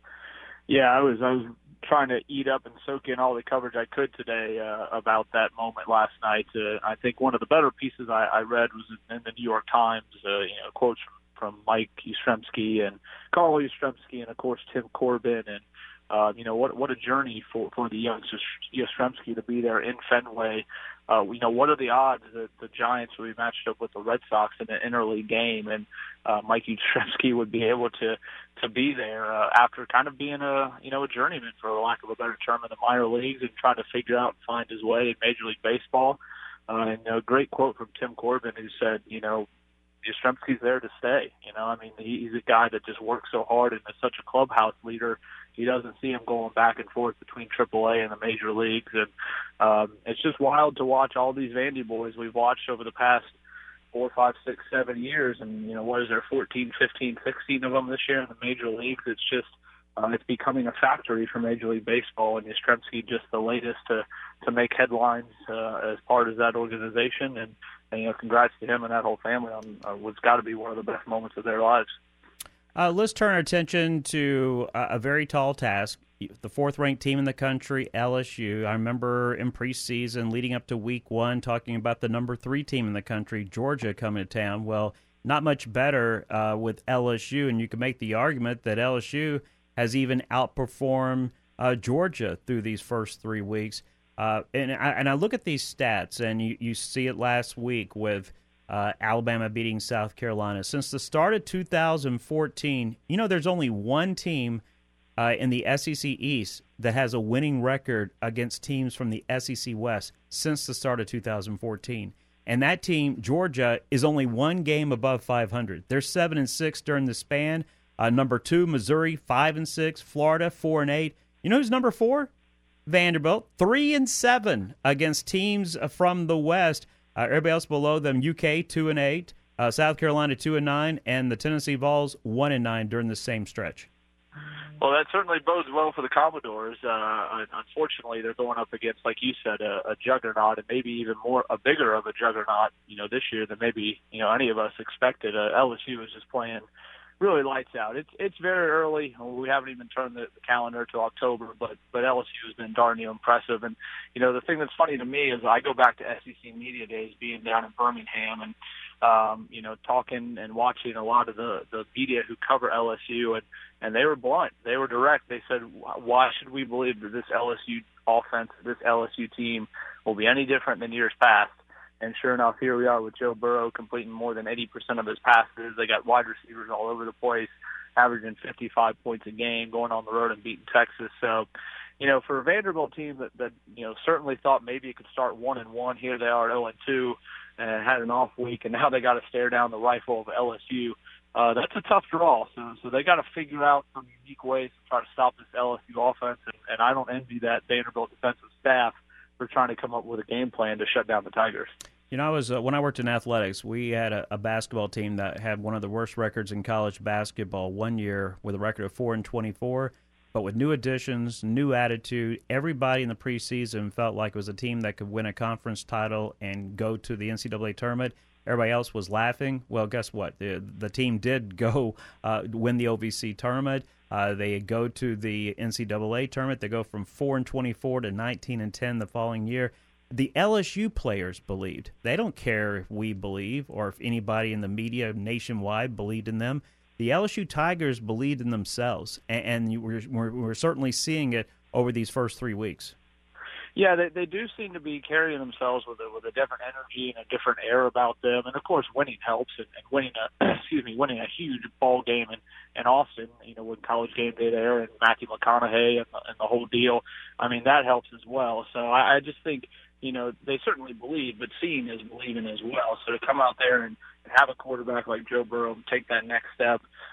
Yeah, I was I was trying to eat up and soak in all the coverage I could today uh, about that moment last night. Uh, I think one of the better pieces I, I read was in, in the New York Times, uh, you know, quotes from, from Mike Yastrzemski and Carl Yastrzemski and, of course, Tim Corbin. And, uh, you know, what what a journey for, for the young Yastrzemski to be there in Fenway. Uh, you know, what are the odds that the Giants will be matched up with the Red Sox in an interleague game, and uh, Mike Yastrzemski would be able to to be there uh, after kind of being a you know a journeyman, for lack of a better term, in the minor leagues and trying to figure out and find his way in Major League Baseball. Uh, and a great quote from Tim Corbin, who said, you know, Yastrzemski's there to stay. You know, I mean, he, he's a guy that just works so hard and is such a clubhouse leader. He doesn't see him going back and forth between triple A and the major leagues. And um, it's just wild to watch all these Vandy boys we've watched over the past four, five, six, seven years. And, you know, what is there, fourteen, fifteen, sixteen of them this year in the major leagues? It's just uh, it's becoming a factory for Major League Baseball. And Yastrzemski just the latest to, to make headlines uh, as part of that organization. And, and, you know, congrats to him and that whole family on uh, what's got to be one of the best moments of their lives. Uh, let's turn our attention to a, a very tall task. The fourth-ranked team in the country, L S U. I remember in preseason, leading up to week one, talking about the number three team in the country, Georgia, coming to town. Well, not much better uh, with L S U, and you can make the argument that L S U has even outperformed uh, Georgia through these first three weeks. Uh, and, I, and I look at these stats, and you, you see it last week with Uh, Alabama beating South Carolina. Since the start of two thousand fourteen, you know, there's only one team uh, in the S E C East that has a winning record against teams from the S E C West since the start of two thousand fourteen. And that team, Georgia, is only one game above five hundred. They're seven and six during the span. Uh, number two, Missouri, five and six. Florida, four and eight. You know who's number four? Vanderbilt, three and seven against teams from the West. Uh, everybody else below them, U K two and eight, uh, South Carolina two and nine, and the Tennessee Vols one and nine during the same stretch. Well, that certainly bodes well for the Commodores. Uh, unfortunately, they're going up against, like you said, a, a juggernaut, and maybe even more a bigger of a juggernaut, you know, this year than maybe you know any of us expected. Uh, L S U is just playing really lights out. It's it's very early. We haven't even turned the, the calendar to October, but but L S U has been darn near impressive. And you know, the thing that's funny to me is I go back to S E C Media Days, being down in Birmingham, and um, you know, talking and watching a lot of the the media who cover L S U, and and they were blunt. They were direct. They said, why should we believe that this L S U offense, this L S U team, will be any different than years past? And sure enough, here we are with Joe Burrow completing more than eighty percent of his passes. They got wide receivers all over the place, averaging fifty-five points a game, going on the road and beating Texas. So, you know, for a Vanderbilt team that, that you know, certainly thought maybe it could start one and one, here they are at oh and two and had an off week, and now they got to stare down the rifle of L S U. Uh, that's a tough draw. So, so they got to figure out some unique ways to try to stop this L S U offense, and, and I don't envy that Vanderbilt defensive staff for trying to come up with a game plan to shut down the Tigers. You know, I was uh, when I worked in athletics, we had a, a basketball team that had one of the worst records in college basketball one year with a record of four and twenty-four. But with new additions, new attitude, everybody in the preseason felt like it was a team that could win a conference title and go to the N C double A tournament. Everybody else was laughing. Well, guess what? The, the team did go uh, win the O V C tournament. Uh, they go to the N C double A tournament. They go from four and twenty-four to nineteen and ten the following year. The L S U players believed. They don't care if we believe or if anybody in the media nationwide believed in them. The L S U Tigers believed in themselves, and, and we're, we're, we're certainly seeing it over these first three weeks. Yeah, they they do seem to be carrying themselves with a with a different energy and a different air about them, and of course, winning helps. And, and winning a excuse me, winning a huge ball game in, in Austin, you know, with College Game Day there and Matthew McConaughey and the, and the whole deal. I mean, that helps as well. So I, I just think, you know, they certainly believe, but seeing is believing as well. So to come out there and have a quarterback like Joe Burrow take that next step,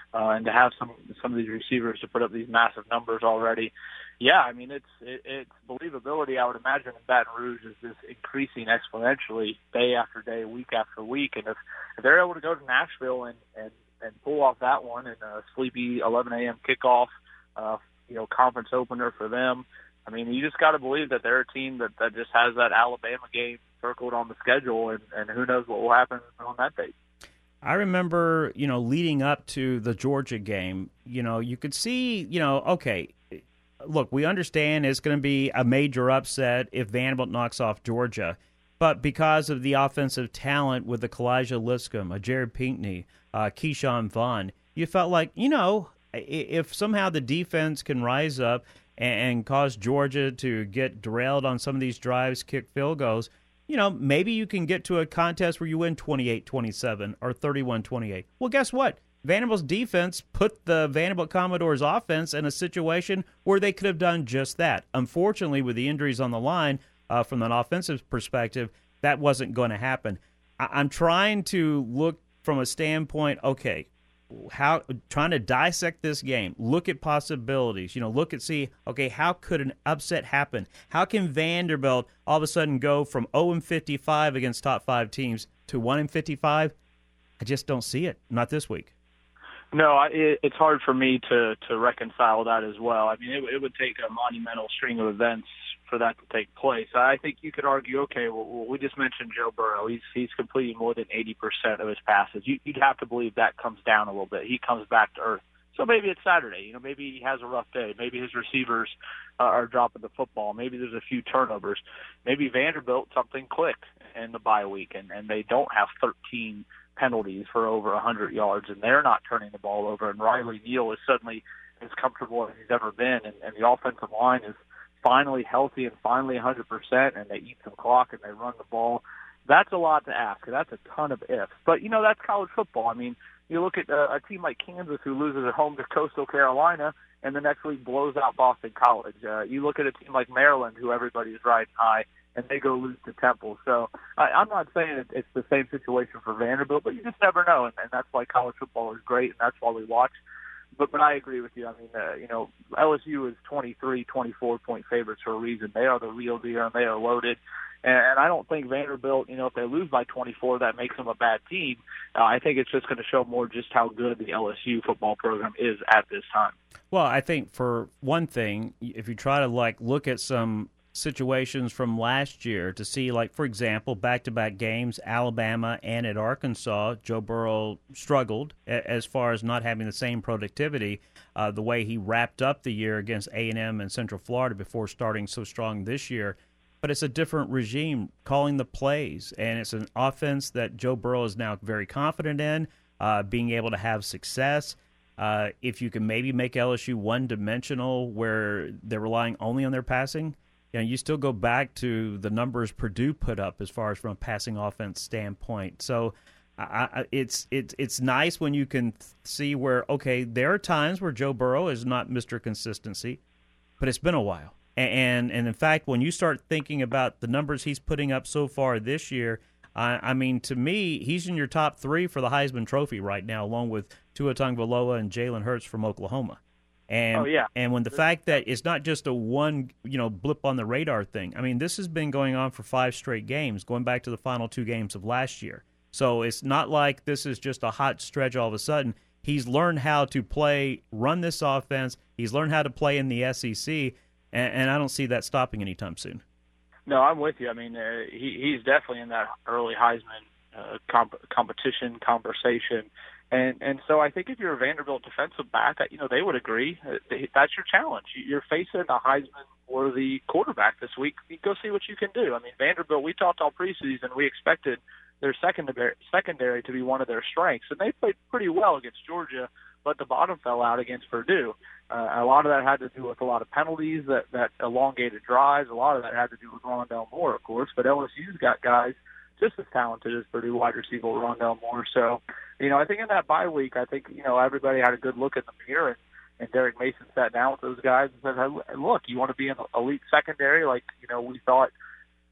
uh, and to have some some of these receivers to put up these massive numbers already. Yeah, I mean, it's it, it's believability, I would imagine, in Baton Rouge is just increasing exponentially day after day, week after week. And if, if they're able to go to Nashville and, and, and pull off that one in a sleepy eleven a.m. kickoff, uh, you know, conference opener for them, I mean, you just got to believe that they're a team that, that just has that Alabama game circled on the schedule, and, and who knows what will happen on that date. I remember, you know, leading up to the Georgia game, you know, you could see, you know, okay, look, we understand it's going to be a major upset if Vanderbilt knocks off Georgia, but because of the offensive talent with the Kalijah Lipscomb, a Jared Pinkney, uh, Keyshawn Vaughn, you felt like, you know, if somehow the defense can rise up and, and cause Georgia to get derailed on some of these drives, kick field goals, you know, maybe you can get to a contest where you win twenty-eight twenty-seven or thirty-one twenty-eight. Well, guess what? Vanderbilt's defense put the Vanderbilt Commodores offense in a situation where they could have done just that. Unfortunately, with the injuries on the line, uh, from an offensive perspective, that wasn't going to happen. I- I'm trying to look from a standpoint, okay, how trying to dissect this game, look at possibilities, you know, look at see, okay, how could an upset happen? How can Vanderbilt all of a sudden go from oh and fifty-five against top five teams to one and fifty-five? I just don't see it. Not this week. No, I, it, it's hard for me to, to reconcile that as well. I mean, it, it would take a monumental string of events for that to take place. I think you could argue, okay, well, we just mentioned Joe Burrow. He's he's completing more than eighty percent of his passes. You, you'd have to believe that comes down a little bit. He comes back to earth. So maybe it's Saturday. You know, maybe he has a rough day. Maybe his receivers uh, are dropping the football. Maybe there's a few turnovers. Maybe Vanderbilt, something clicked in the bye week, and, and they don't have thirteen penalties for over one hundred yards, and they're not turning the ball over. And Riley Neal is suddenly as comfortable as he's ever been, and, and the offensive line is finally healthy and finally one hundred percent, and they eat some clock and they run the ball. That's a lot to ask. That's a ton of ifs. But, you know, that's college football. I mean, you look at a, a team like Kansas who loses at home to Coastal Carolina and the next week blows out Boston College. Uh, you look at a team like Maryland, who everybody is riding high, and they go lose to Temple. So I, I'm not saying it, it's the same situation for Vanderbilt, but you just never know, and, and that's why college football is great, and that's why we watch. But but I agree with you. I mean, uh, you know, L S U is twenty-three, twenty-four point favorites for a reason. They are the real deal, and they are loaded. And, and I don't think Vanderbilt, you know, if they lose by twenty-four, that makes them a bad team. Uh, I think it's just going to show more just how good the L S U football program is at this time. Well, I think for one thing, if you try to like look at some situations from last year to see, like, for example, back-to-back games, Alabama and at Arkansas, Joe Burrow struggled as far as not having the same productivity uh, the way he wrapped up the year against A and M and Central Florida before starting so strong this year. But it's a different regime calling the plays, and it's an offense that Joe Burrow is now very confident in, uh, being able to have success. Uh, if you can maybe make L S U one-dimensional where they're relying only on their passing, you know, you still go back to the numbers Purdue put up as far as from a passing offense standpoint. So I, I, it's it's it's nice when you can th- see where, okay, there are times where Joe Burrow is not Mister Consistency, but it's been a while. And, and in fact, when you start thinking about the numbers he's putting up so far this year, I, I mean, to me, he's in your top three for the Heisman Trophy right now, along with Tua Tagovailoa and Jalen Hurts from Oklahoma. And, oh, yeah. and when the fact that it's not just a one, you know, blip on the radar thing. I mean, this has been going on for five straight games, going back to the final two games of last year. So it's not like this is just a hot stretch all of a sudden. He's learned how to play, run this offense. He's learned how to play in the S E C, and, and I don't see that stopping anytime soon. No, I'm with you. I mean, uh, he, he's definitely in that early Heisman uh, comp- competition, conversation. And and so I think if you're a Vanderbilt defensive back, you know, they would agree. That's your challenge. You're facing a Heisman-worthy quarterback this week. You go see what you can do. I mean, Vanderbilt, we talked all preseason. We expected their secondary, secondary to be one of their strengths. And they played pretty well against Georgia, but the bottom fell out against Purdue. Uh, a lot of that had to do with a lot of penalties, that, that elongated drives. A lot of that had to do with Rondell Moore, of course. But L S U's got guys just as talented as Purdue wide receiver Rondell Moore. So, you know, I think in that bye week, I think, you know, everybody had a good look in the mirror, and, and Derek Mason sat down with those guys and said, hey, look, you want to be in the elite secondary like, you know, we thought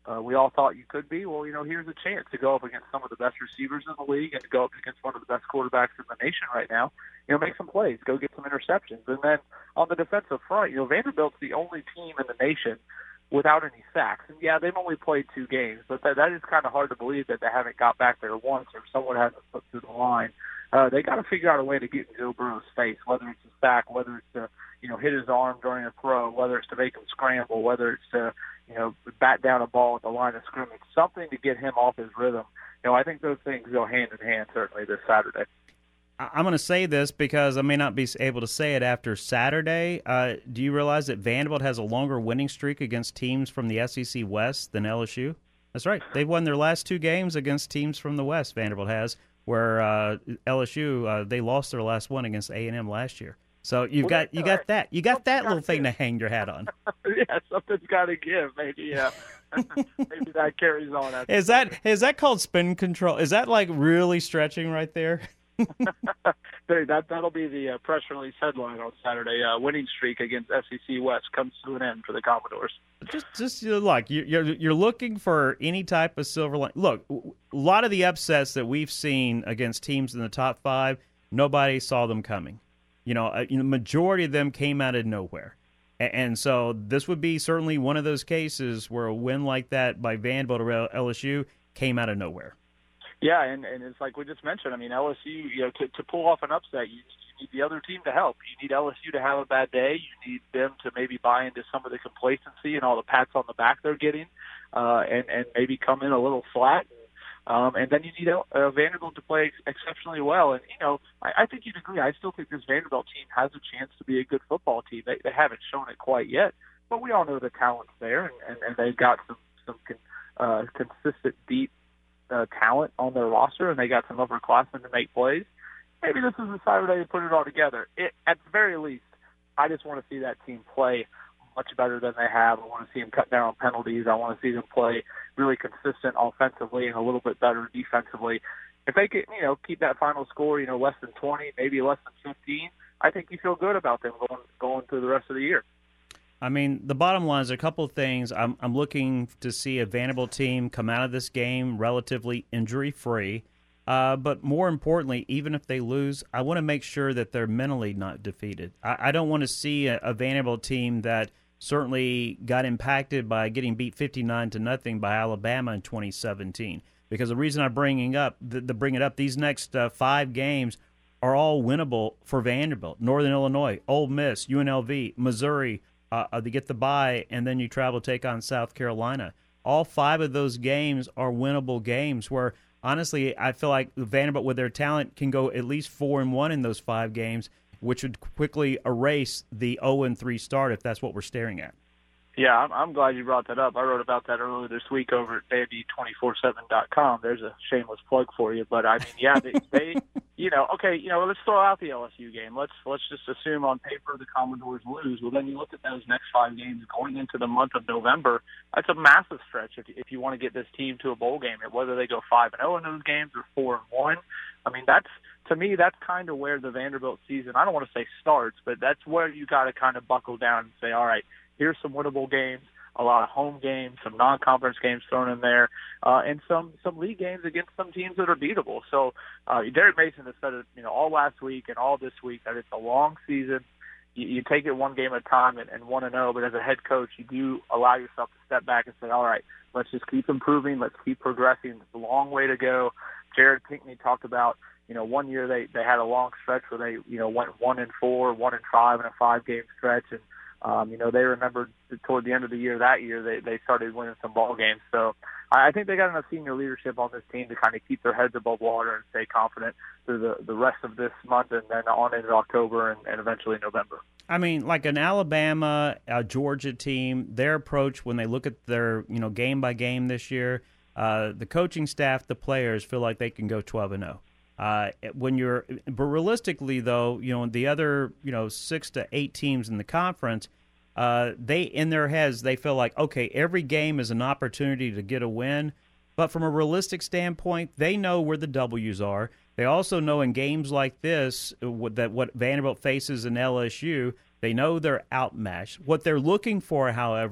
uh, we all thought you could be. Well, you know, here's a chance to go up against some of the best receivers in the league and to go up against one of the best quarterbacks in the nation right now. You know, make some plays, go get some interceptions. And then on the defensive front, you know, Vanderbilt's the only team in the nation without any sacks. And, yeah, they've only played two games, but that, that is kind of hard to believe that they haven't got back there once or someone hasn't put through the line. Uh, they got to figure out a way to get in Joe Burrow's face, whether it's a sack, whether it's to, you know, hit his arm during a throw, whether it's to make him scramble, whether it's to, you know, bat down a ball at the line of scrimmage, something to get him off his rhythm. You know, I think those things go hand in hand, certainly, this Saturday. I'm going to say this because I may not be able to say it after Saturday. Uh, do you realize that Vanderbilt has a longer winning streak against teams from the S E C West than L S U? That's right. They've won their last two games against teams from the West, Vanderbilt has, where uh, L S U, uh, they lost their last one against A and M last year. So you've well, got you got that. You got that little thing give. to hang your hat on. Yeah, something's got to give. Maybe, yeah. Maybe that carries on. Is that is that called spin control? Is that like really stretching right there? that that'll be the uh, press release headline on Saturday. Uh, winning streak against S E C West comes to an end for the Commodores. Just, just you know, like you, you're you're looking for any type of silver line. Look, a lot of the upsets that we've seen against teams in the top five, nobody saw them coming. You know, a you know, majority of them came out of nowhere, and, and so this would be certainly one of those cases where a win like that by Vanderbilt or L S U came out of nowhere. Yeah, and, and it's like we just mentioned. I mean, L S U, you know, to, to pull off an upset, you, you need the other team to help. You need L S U to have a bad day. You need them to maybe buy into some of the complacency and all the pats on the back they're getting, uh, and, and maybe come in a little flat. Um, and then you need uh, Vanderbilt to play ex- exceptionally well. And, you know, I, I think you'd agree. I still think this Vanderbilt team has a chance to be a good football team. They, they haven't shown it quite yet, but we all know the talent's there, and, and, and they've got some, some uh, consistent, deep, Uh, talent on their roster, and they got some upperclassmen to make plays. Maybe this is the Saturday to put it all together. It, at the very least, I just want to see that team play much better than they have. I want to see them cut down on penalties. I want to see them play really consistent offensively and a little bit better defensively. If they could, you know, keep that final score, you know, less than twenty, maybe less than fifteen, I think you feel good about them going going through the rest of the year. I mean, the bottom line is a couple of things. I'm, I'm looking to see a Vanderbilt team come out of this game relatively injury-free. Uh, but more importantly, even if they lose, I want to make sure that they're mentally not defeated. I, I don't want to see a, a Vanderbilt team that certainly got impacted by getting beat fifty-nine to nothing by Alabama in twenty seventeen. Because the reason I'm bringing up the, the bring it up, these next uh, five games are all winnable for Vanderbilt. Northern Illinois, Ole Miss, U N L V, Missouri. Uh, they get the bye, and then you travel take on South Carolina. All five of those games are winnable games where, honestly, I feel like Vanderbilt, with their talent, can go at least four and one in those five games, which would quickly erase the oh and three start if that's what we're staring at. Yeah, I'm, I'm glad you brought that up. I wrote about that earlier this week over at vandy two forty-seven dot com. There's a shameless plug for you, but I mean, yeah, they, they, you know, okay, you know, let's throw out the L S U game. Let's let's just assume on paper the Commodores lose. Well, then you look at those next five games going into the month of November. That's a massive stretch if if you want to get this team to a bowl game. And whether they go five and zero in those games or four and one, I mean, that's to me that's kind of where the Vanderbilt season. I don't want to say starts, but that's where you got to kind of buckle down and say, all right, here's some winnable games, a lot of home games, some non-conference games thrown in there, uh, and some, some league games against some teams that are beatable. So uh, Derek Mason has said it, you know, all last week and all this week that it's a long season. You, you take it one game at a time and, and one and zero, but as a head coach, you do allow yourself to step back and say, all right, let's just keep improving, let's keep progressing. It's a long way to go. Jared Pinkney talked about, you know, one year they, they had a long stretch where they, you know, went one and four, one and five in a five-game stretch, and Um, you know, they remembered toward the end of the year that year they, they started winning some ball games. So I think they got enough senior leadership on this team to kind of keep their heads above water and stay confident through the, the rest of this month and then on into October and, and eventually November. I mean, like an Alabama, a Georgia team, their approach when they look at their, you know, game by game this year, uh, the coaching staff, the players feel like they can go twelve and oh. Uh, when you're, but realistically though, you know, the other, you know, six to eight teams in the conference, uh, they in their heads they feel like, okay, every game is an opportunity to get a win. But from a realistic standpoint, they know where the W's are. They also know in games like this that what Vanderbilt faces in L S U, they know they're outmatched. What they're looking for, however,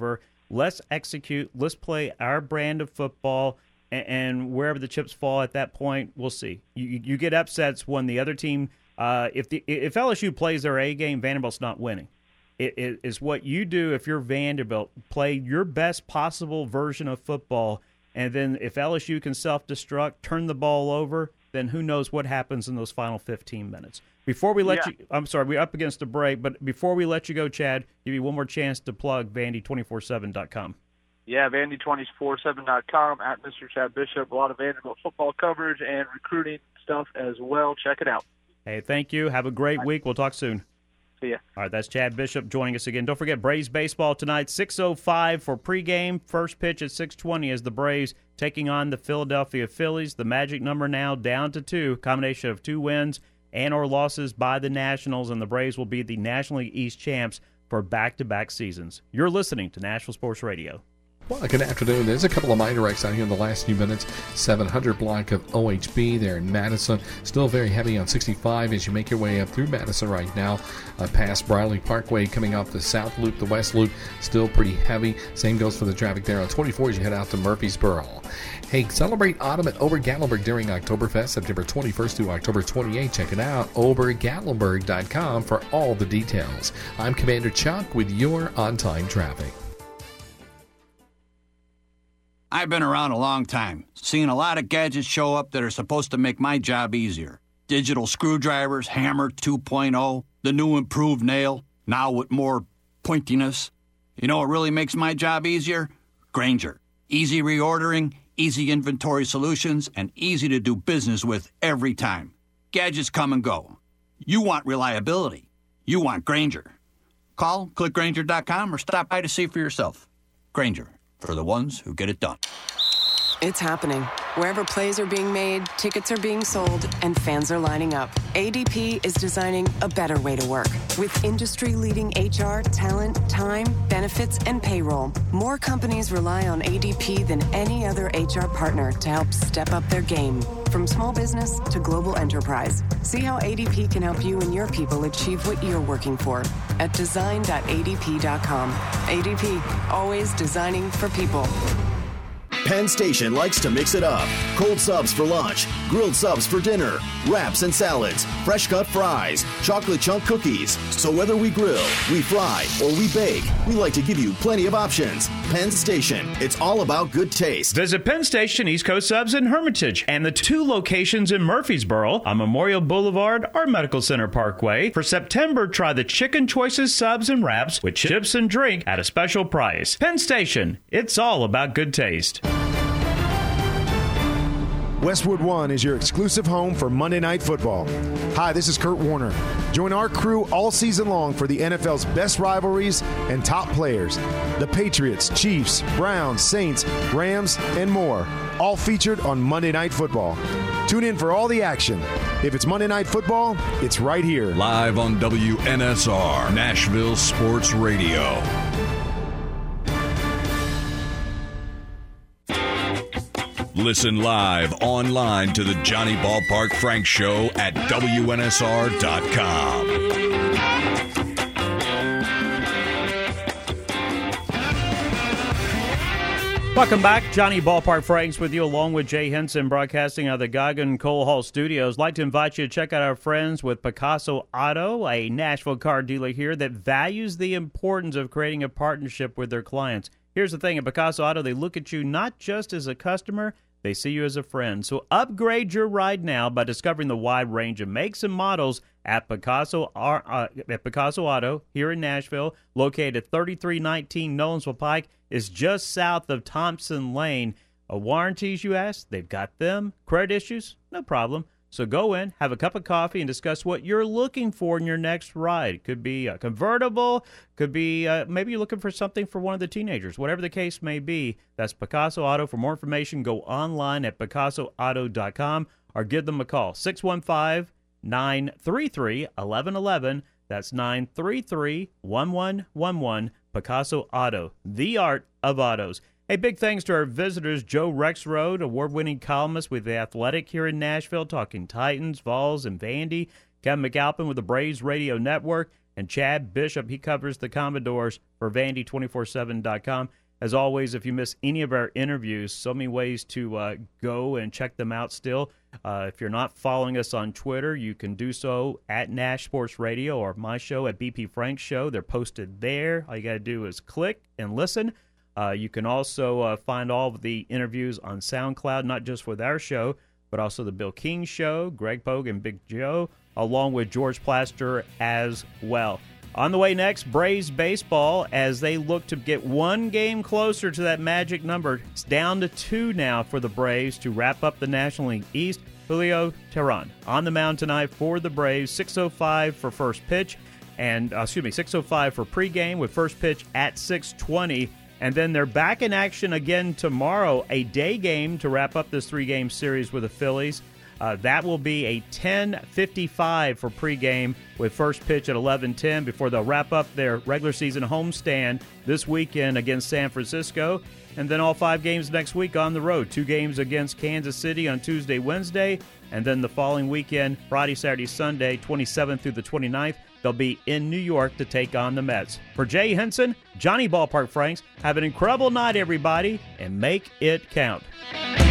Let's execute. Let's play our brand of football, and, and wherever the chips fall at that point, we'll see. You, you get upsets when the other team, uh, if the if L S U plays their A game, Vanderbilt's not winning. It, it is what you do if you're Vanderbilt. Play your best possible version of football, and then if L S U can self-destruct, turn the ball over, then who knows what happens in those final fifteen minutes. Before we let Yeah. you – I'm sorry, we're up against a break, but before we let you go, Chad, give you one more chance to plug Vandy two forty-seven dot com. Yeah, Vandy two forty-seven dot com, at Mister Chad Bishop. A lot of Vanderbilt football coverage and recruiting stuff as well. Check it out. Hey, thank you. Have a great week. We'll talk soon. See ya. All right, that's Chad Bishop joining us again. Don't forget Braves baseball tonight, six oh five for pregame. First pitch at six twenty as the Braves taking on the Philadelphia Phillies. The magic number now down to two, combination of two wins and or losses by the Nationals, and the Braves will be the National League East champs for back-to-back seasons. You're listening to Nashville Sports Radio. Well, good afternoon. There's a couple of minor wrecks out here in the last few minutes. seven hundred block of O H B there in Madison. Still very heavy on sixty-five as you make your way up through Madison right now. Uh, past Briley Parkway coming off the South Loop, the West Loop, still pretty heavy. Same goes for the traffic there on twenty-four as you head out to Murfreesboro. Hey, celebrate autumn at Ober-Gatlinburg during Oktoberfest, September twenty-first to October twenty-eighth. Check it out, ober gatlinburg dot com for all the details. I'm Commander Chuck with your on-time traffic. I've been around a long time, seeing a lot of gadgets show up that are supposed to make my job easier. Digital screwdrivers, Hammer two point oh, the new improved nail, now with more pointiness. You know what really makes my job easier? Grainger. Easy reordering, easy inventory solutions, and easy to do business with every time. Gadgets come and go. You want reliability. You want Grainger. Call click grainger dot com or stop by to see for yourself. Grainger. For the ones who get it done. It's happening. Wherever plays are being made, tickets are being sold, and fans are lining up. A D P is designing a better way to work. With industry-leading H R, talent, time, benefits, and payroll, more companies rely on A D P than any other H R partner to help step up their game. From small business to global enterprise. See how A D P can help you and your people achieve what you're working for at design dot A D P dot com. A D P, always designing for people. Penn Station likes to mix it up. Cold subs for lunch, grilled subs for dinner, wraps and salads, fresh cut fries, chocolate chunk cookies. So whether we grill, we fry, or we bake, we like to give you plenty of options. Penn Station, it's all about good taste. Visit Penn Station East Coast Subs in Hermitage and the two locations in Murfreesboro on Memorial Boulevard or Medical Center Parkway. For September, try the Chicken Choices subs and wraps with chips and drink at a special price. Penn Station, it's all about good taste. Westwood One is your exclusive home for Monday Night Football. Hi, this is Kurt Warner. Join our crew all season long for the N F L's best rivalries and top players. The Patriots, Chiefs, Browns, Saints, Rams, and more, all featured on Monday Night Football. Tune in for all the action. If it's Monday Night Football, it's right here. Live on W N S R, Nashville Sports Radio. Listen live online to the Johnny Ballpark Frank Show at W N S R dot com. Welcome back. Johnny Ballpark Franks with you along with Jay Henson broadcasting out of the Goggin Coal Hall Studios. I'd like to invite you to check out our friends with Picasso Auto, a Nashville car dealer here that values the importance of creating a partnership with their clients. Here's the thing, at Picasso Auto, they look at you not just as a customer, they see you as a friend. So upgrade your ride now by discovering the wide range of makes and models at Picasso uh, at Picasso Auto here in Nashville, located at thirty-three nineteen Nolensville Pike, is just south of Thompson Lane. Uh, warranties, you ask? They've got them. Credit issues? No problem. So go in, have a cup of coffee, and discuss what you're looking for in your next ride. It could be a convertible, could be uh, maybe you're looking for something for one of the teenagers. Whatever the case may be, that's Picasso Auto. For more information, go online at picasso auto dot com or give them a call, six one five, nine three three, one one one one. That's nine three three, one one one one. Picasso Auto, the art of autos. Hey, big thanks to our visitors, Joe Rexrode, award-winning columnist with The Athletic here in Nashville, talking Titans, Vols, and Vandy. Kevin McAlpin with the Braves Radio Network. And Chad Bishop, he covers the Commodores for Vandy two forty-seven dot com. As always, if you miss any of our interviews, so many ways to uh, go and check them out still. Uh, if you're not following us on Twitter, you can do so at Nash Sports Radio or my show at B P Frank Show. They're posted there. All you got to do is click and listen. Uh, you can also uh, find all of the interviews on SoundCloud, not just with our show, but also the Bill King Show, Greg Pogue and Big Joe, along with George Plaster as well. On the way next, Braves baseball as they look to get one game closer to that magic number. It's down to two now for the Braves to wrap up the National League East. Julio Teheran on the mound tonight for the Braves, six oh five for first pitch, and uh, excuse me, six oh five for pregame with first pitch at six twenty. And then they're back in action again tomorrow, a day game to wrap up this three-game series with the Phillies. Uh, that will be a ten fifty-five for pregame with first pitch at eleven ten before they'll wrap up their regular season homestand this weekend against San Francisco. And then all five games next week on the road. Two games against Kansas City on Tuesday, Wednesday. And then the following weekend, Friday, Saturday, Sunday, twenty-seventh through the twenty-ninth, they'll be in New York to take on the Mets. For Jay Henson, Johnny Ballpark Franks, have an incredible night, everybody, and make it count.